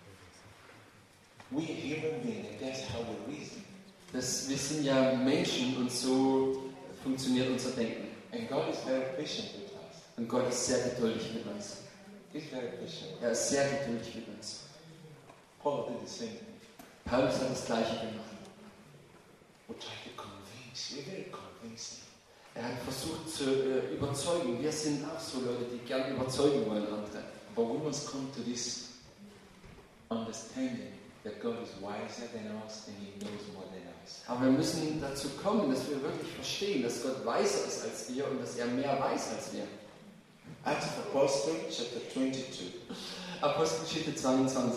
We are human beings, and that's how we reason. Wir sind ja Menschen und so funktioniert unser Denken. And God is very patient with us. Und Gott ist sehr geduldig mit uns. He's very patient. Er ist sehr geduldig mit uns. Paul did the same thing. Paulus hat das Gleiche gemacht. We try to convince. We're very convincing. Er hat versucht zu überzeugen. Wir sind auch so Leute, die gern überzeugen wollen andere. But we must come to this understanding that God is wiser than us and He knows more than us. Aber wir müssen dazu kommen, dass wir wirklich verstehen, dass Gott weiser ist als wir und dass er mehr weiß als wir. Acts of Apostles, chapter 22, Apostelgeschichte 22,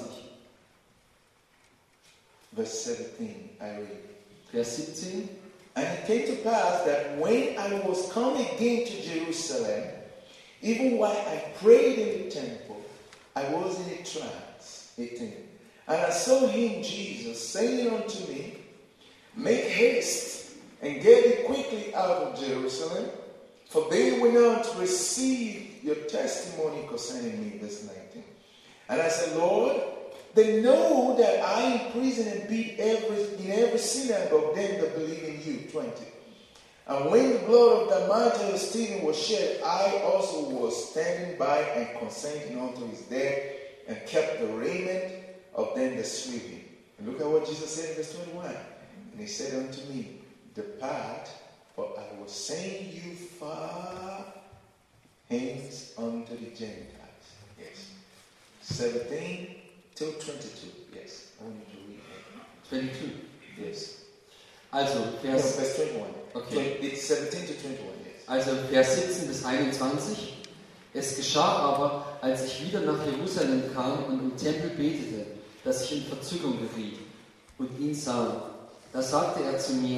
verse 17. I read. Vers 17. And it came to pass that when I was come again to Jerusalem, even while I prayed in the temple, I was in a trance. 18. And I saw him, Jesus, saying unto me, Make haste and get thee quickly out of Jerusalem, for they will not receive your testimony concerning me. Verse 19. And I said, Lord, they know that I in prison and beat in every synagogue them that believe in you. 20. And when the blood of the martyr Stephen was shed, I also was standing by and consenting unto his death, and kept the raiment of them that slew him. And look at what Jesus said in verse 21. And he said unto me, Depart, for I will send you far hence unto the Gentiles. Yes. 17 till 22. Yes. I want you to read that. 22. Yes. Also, No, verse 21. Okay. It's 17 to 21, yes. Also Vers 17 bis 21. Es geschah aber, als ich wieder nach Jerusalem kam und im Tempel betete, dass ich in Verzückung geriet und ihn sah. Da sagte er zu mir,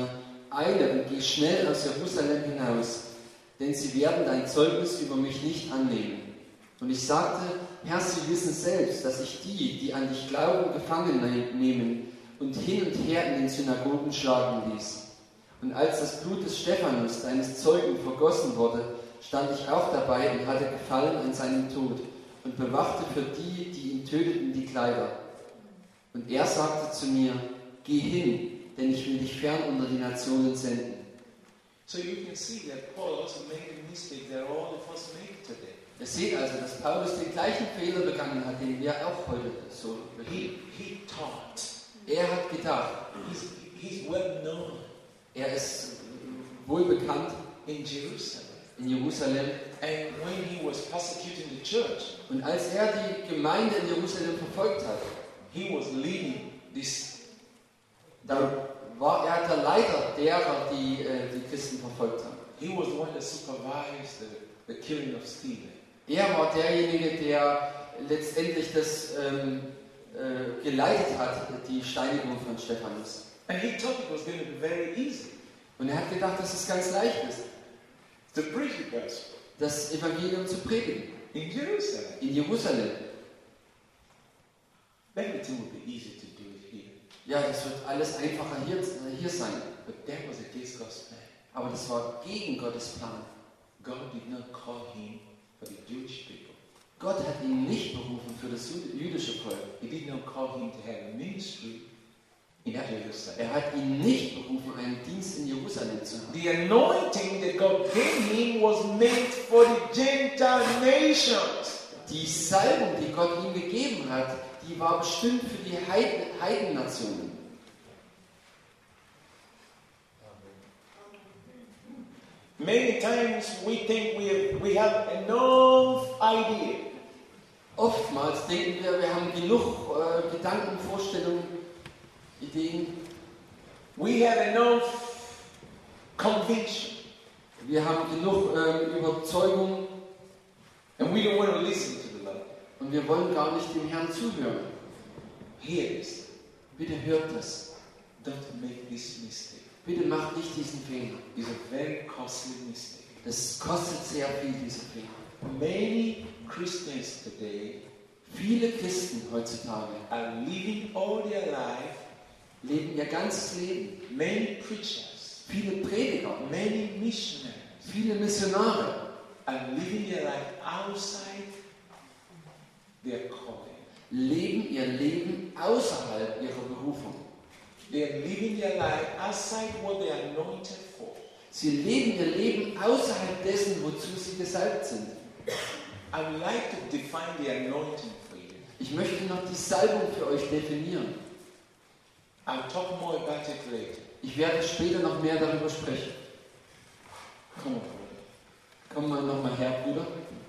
eile und geh schnell aus Jerusalem hinaus, denn sie werden dein Zeugnis über mich nicht annehmen. Und ich sagte, Herr, sie wissen selbst, dass ich die an dich glauben, gefangen nehmen und hin und her in den Synagogen schlagen ließ. Und als das Blut des Stephanus, deines Zeugen, vergossen wurde, stand ich auch dabei und hatte Gefallen an seinem Tod und bewachte für die ihn töteten, die Kleider. Und er sagte zu mir, geh hin, denn ich will dich fern unter die Nationen senden. So you can see that Paul also made a mistake that all of us make today. Ihr seht also, dass Paulus den gleichen Fehler begangen hat, den wir auch heute so begehen. He taught. Er hat gedacht, He's well known er ist wohl bekannt in Jerusalem. in Jerusalem. And when he was persecuting the church, Und als er die Gemeinde in Jerusalem verfolgt hat, he was leading this. dann war er der Leiter derer, die die Christen verfolgt haben. He was the one that supervised the killing of Stephen. Er war derjenige, der letztendlich das geleitet hat, die Steinigung von Stephanus. And he thought it was going to be very easy Und er hat gedacht, dass es ganz leicht ist, to preach the gospel das Evangelium zu predigen in Jerusalem. in Jerusalem. Everything would be easy to do it here. Ja, das wird alles einfacher hier sein. But that was against God's plan. Aber das war gegen Gottes Plan. God did not call him for the Jewish people. Gott hat ihn nicht berufen für das jüdische Volk. He did not call him to have a ministry in Jerusalem. Er hat ihn nicht berufen, einen Dienst in Jerusalem zu haben. The anointing that God gave him was meant for the Gentile nations. Die Salbung, die Gott ihm gegeben hat, die war bestimmt für die Heidennationen. Many times we think we have enough idea. Oftmals denken wir haben genug Gedanken, Vorstellungen, Ideen. We have enough conviction. Wir haben genug Überzeugung And we don't want to listen to the Lord. und wir wollen gar nicht dem Herrn zuhören. Hear this. Bitte hört das. Don't make this mistake. Bitte macht nicht diesen Fehler. It's a very costly mistake. Das kostet sehr viel, dieser Fehler. Many Christians today Viele Christen heutzutage are living all their life, leben ihr ganzes Leben. many preachers, Viele Prediger, many missionaries viele Missionare are living their life outside their calling. leben ihr Leben außerhalb ihrer Berufung. They are living their life outside what they are anointed for. Sie leben ihr Leben außerhalb dessen, wozu sie gesalbt sind. I would like to define the anointing for you. Ich möchte noch die Salbung für euch definieren. I'll talk more about it later. Ich werde später noch mehr darüber sprechen. Come on, brother. Komm mal nochmal her, Bruder.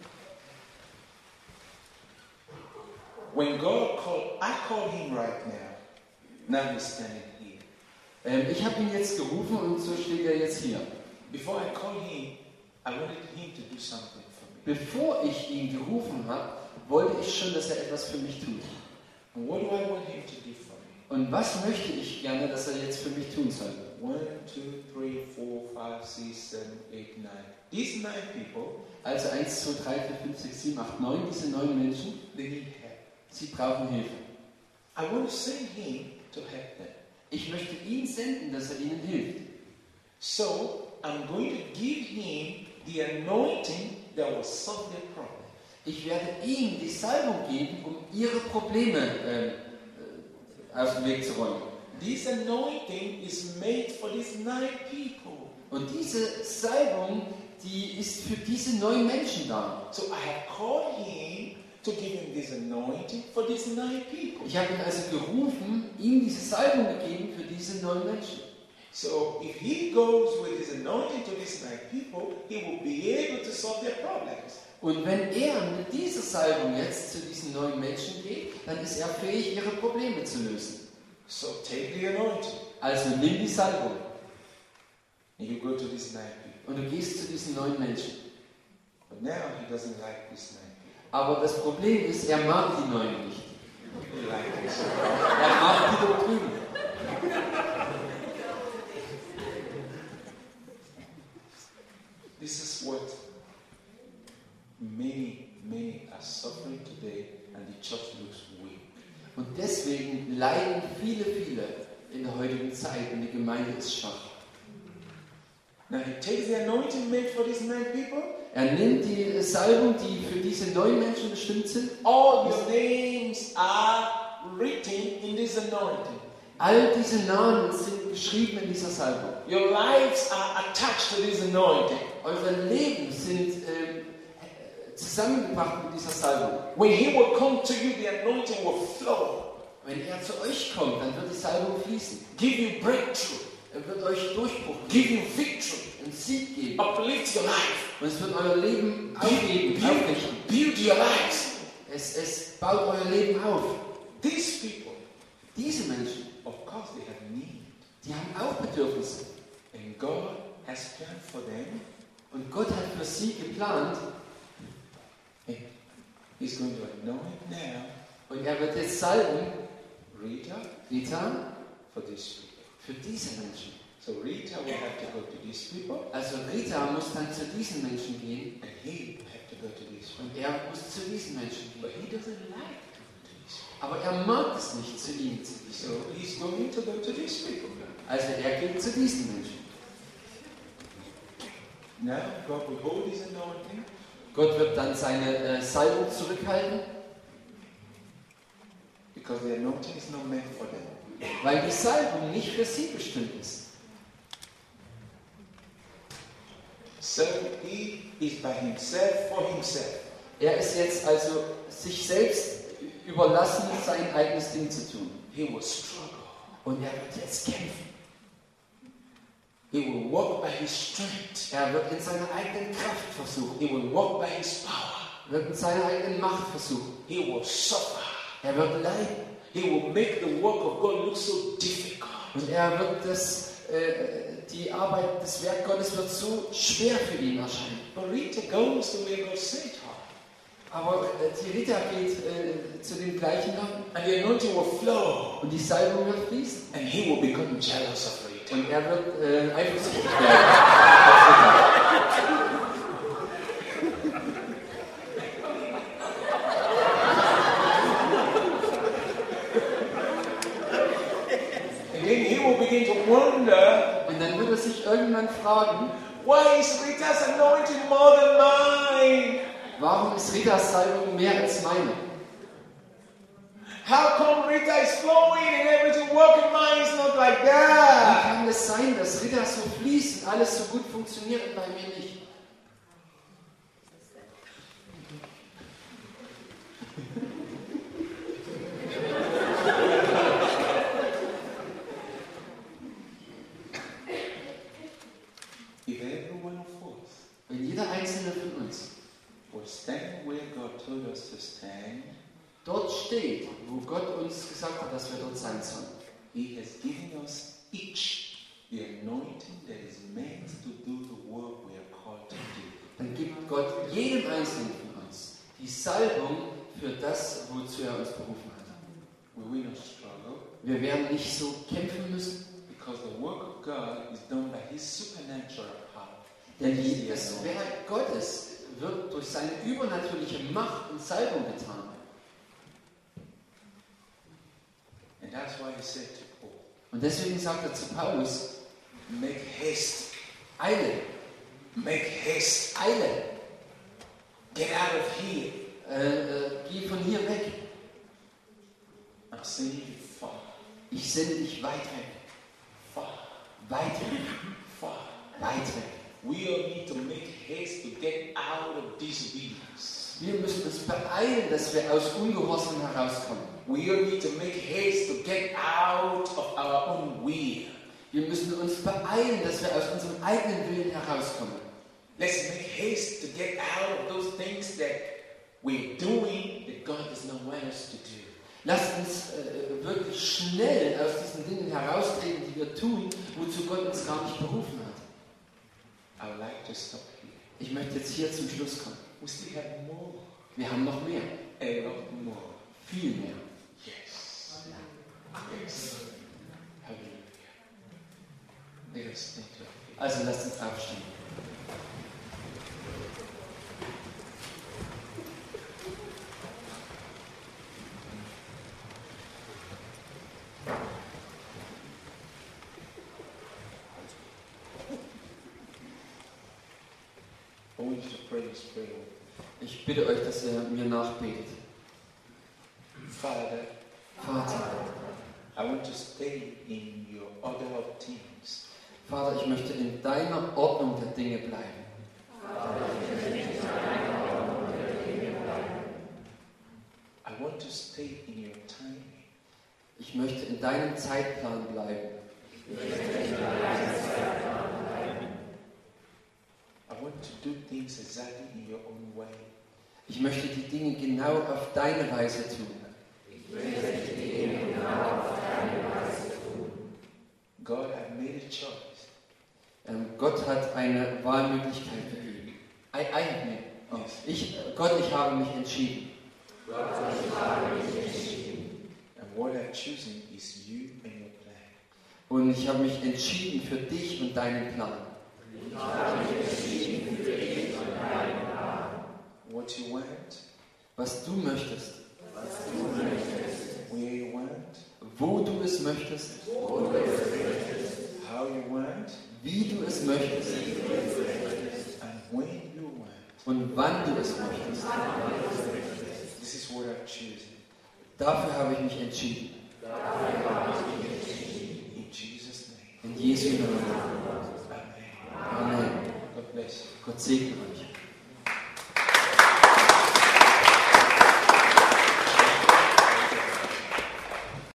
When God called, I call him right now. Now he's standing here. Ich habe ihn jetzt gerufen und so steht er jetzt hier. Before I called him, I wanted him to do something for me. Bevor ich ihn gerufen habe, wollte ich schon, dass er etwas für mich tut. And what do I want him to do for me? Und was möchte ich gerne, dass er jetzt für mich tun soll? 1, 2, 3, 4, 5, 6, 7, 8, 9. These 9 people, Also 1, 2, 3, 4, 5, 6, 7, 8, 9, diese 9 Menschen, they need help. sie brauchen Hilfe. I want to send him to help them. Ich möchte ihn senden, dass er ihnen hilft. So I'm going to give him the anointing that will solve their problem. Ich werde ihnen die Salbung geben, um ihre Probleme aus dem Weg zu räumen. This anointing is made for these 9 people. Und diese Salbung, die ist für diese 9 Menschen da. So I have called him to give him this anointing for these 9 people. Ich habe ihn also gerufen, ihm diese Salbung gegeben für diese 9 Menschen. So if he goes with his anointing to these 9 people, he will be able to solve their problems. Und wenn er mit dieser Salbung jetzt zu diesen 9 Menschen geht, dann ist er fähig, ihre Probleme zu lösen. So take the anointing Also nimm die Salbung and you go to these 9 people. und du gehst zu diesen 9 Menschen. But now he doesn't like these 9 people. Aber das Problem ist, er mag die 9 nicht. He likes this. Er mag die dort drüben. This is what many are suffering today, and the church looks weak. Und deswegen leiden viele in der heutigen Zeit und die Gemeinde ist schwach. Now he takes the anointing made for these nine people. Er nimmt die Salbung, die für diese 9 Menschen bestimmt sind. All your names are written in this anointing. All diese Namen sind geschrieben in dieser Salbung. Your lives are attached to this anointing. Eure Leben sind zusammengebracht mit dieser Salbung. When he will come to you, the anointing will flow. Wenn er zu euch kommt, dann wird die Salbung fließen. Give you breakthrough. Er wird euch Durchbruch Give geben, you victory. einen Sieg geben. Uplift your life. Und es wird euer Leben aufheben, aufrichten. Build your lives. Es baut euer Leben auf. These people, Diese Menschen, of course, they have need. die haben auch Bedürfnisse. And God has planned for them. Und Gott hat für sie geplant. And he's going to anoint now Und er wird jetzt salben, Rita Rita, for these people. für diese Menschen. So Rita will have to go to these people, Also Rita muss dann zu diesen Menschen gehen and he will have to go to these people. und er muss zu diesen Menschen But gehen. he doesn't like to go to these people. Aber er mag es nicht, zu ihnen zu gehen. So he's going to go to these people. Also er geht zu diesen Menschen. Now God will hold his anointing, Gott wird dann seine Salbung zurückhalten, because the anointing is not meant for them. weil die Salbung nicht für sie bestimmt ist. So he is by himself, for himself. Er ist jetzt also sich selbst überlassen, sein eigenes Ding zu tun. He will struggle. Und er wird jetzt kämpfen. He will walk by his strength. Er wird in seiner eigenen Kraft versuchen. He will walk by his power. Er wird in seiner eigenen Macht versuchen. He will suffer. Er wird leiden. He will make the work of God look so difficult. Und er wird die Arbeit, das Werk Gottes wird so schwer für ihn erscheinen. But Rita goes the way God sent her. Aber die Rita geht zu dem gleichen Land. And the anointing will flow. Und die Salbung wird fließen. And he will become jealous of Rita. Und er wird eifersüchtig werden. And then he will begin to wonder, Und dann wird er sich irgendwann fragen, why is Rita's anointing more than mine? warum ist Ritas Salbung mehr als meine? How come Rita is flowing and everything working, mine is not like Wie that? kann es sein, dass Rita so fließt und alles so gut funktioniert und bei mir nicht? If every one of us Wenn jeder einzelne von uns will stand where God told us to stand, dort steht, wo Gott uns gesagt hat, dass wir dort sein sollen, He has given us each the anointing that is meant to do the work we are called to do. dann gibt Gott jedem Einzelnen von uns die Salbung für das, wozu er uns berufen hat. We will not struggle Wir werden nicht so kämpfen müssen, because the work of God is done by His supernatural power. denn That is the das anointing. Werk Gottes wird durch seine übernatürliche Macht und Salbung getan. And that's why He said to Paul, Und deswegen sagt er zu Paulus, make haste, Eile, make haste, Eile, get out of here. geh von hier weg. I'm sending you far, Ich sende dich weit weg, far, weit weg, far. weit weg. We all need to make haste to get out of disobedience. Wir müssen uns beeilen, dass wir aus Ungehorsam herauskommen. We all need to make haste to get out of our own will. Wir müssen uns beeilen, dass wir aus unserem eigenen Willen herauskommen. Let's make haste to get out of those things that we're doing that God does not want us to do. Lasst uns wirklich schnell aus diesen Dingen heraustreten, die wir tun, wozu Gott uns gar nicht berufen hat. I would like to stop here. Ich möchte jetzt hier zum Schluss kommen. We still have more, Wir haben noch mehr, a lot more. viel mehr. Yes. Yes. Hallelujah. Let us think of it. Also lasst uns aufstehen. I want you to pray this prayer. Ich bitte euch, dass ihr mir nachbetet. Father, Vater, I want to stay in your order of things. Vater, ich möchte in deiner Ordnung der Dinge bleiben. I want to stay in your timing. Ich möchte in deinem Zeitplan bleiben. I want to do things exactly in your own way. Ich möchte die Dinge genau auf deine Weise tun. God, I've made a choice. Gott hat eine Wahlmöglichkeit vergeben. Gott, ich habe mich entschieden. And what I've chosen is you and your plan. Und ich habe mich entschieden für dich und deinen Plan. What you want, Was du möchtest, where you want, wo du es möchtest, how you want, wie du es möchtest and when you want. und wann du es möchtest. This is what I've chosen. Dafür habe ich mich entschieden. In Jesus' name. In Jesu Namen. Amen. Amen. God bless you. Gott segne euch.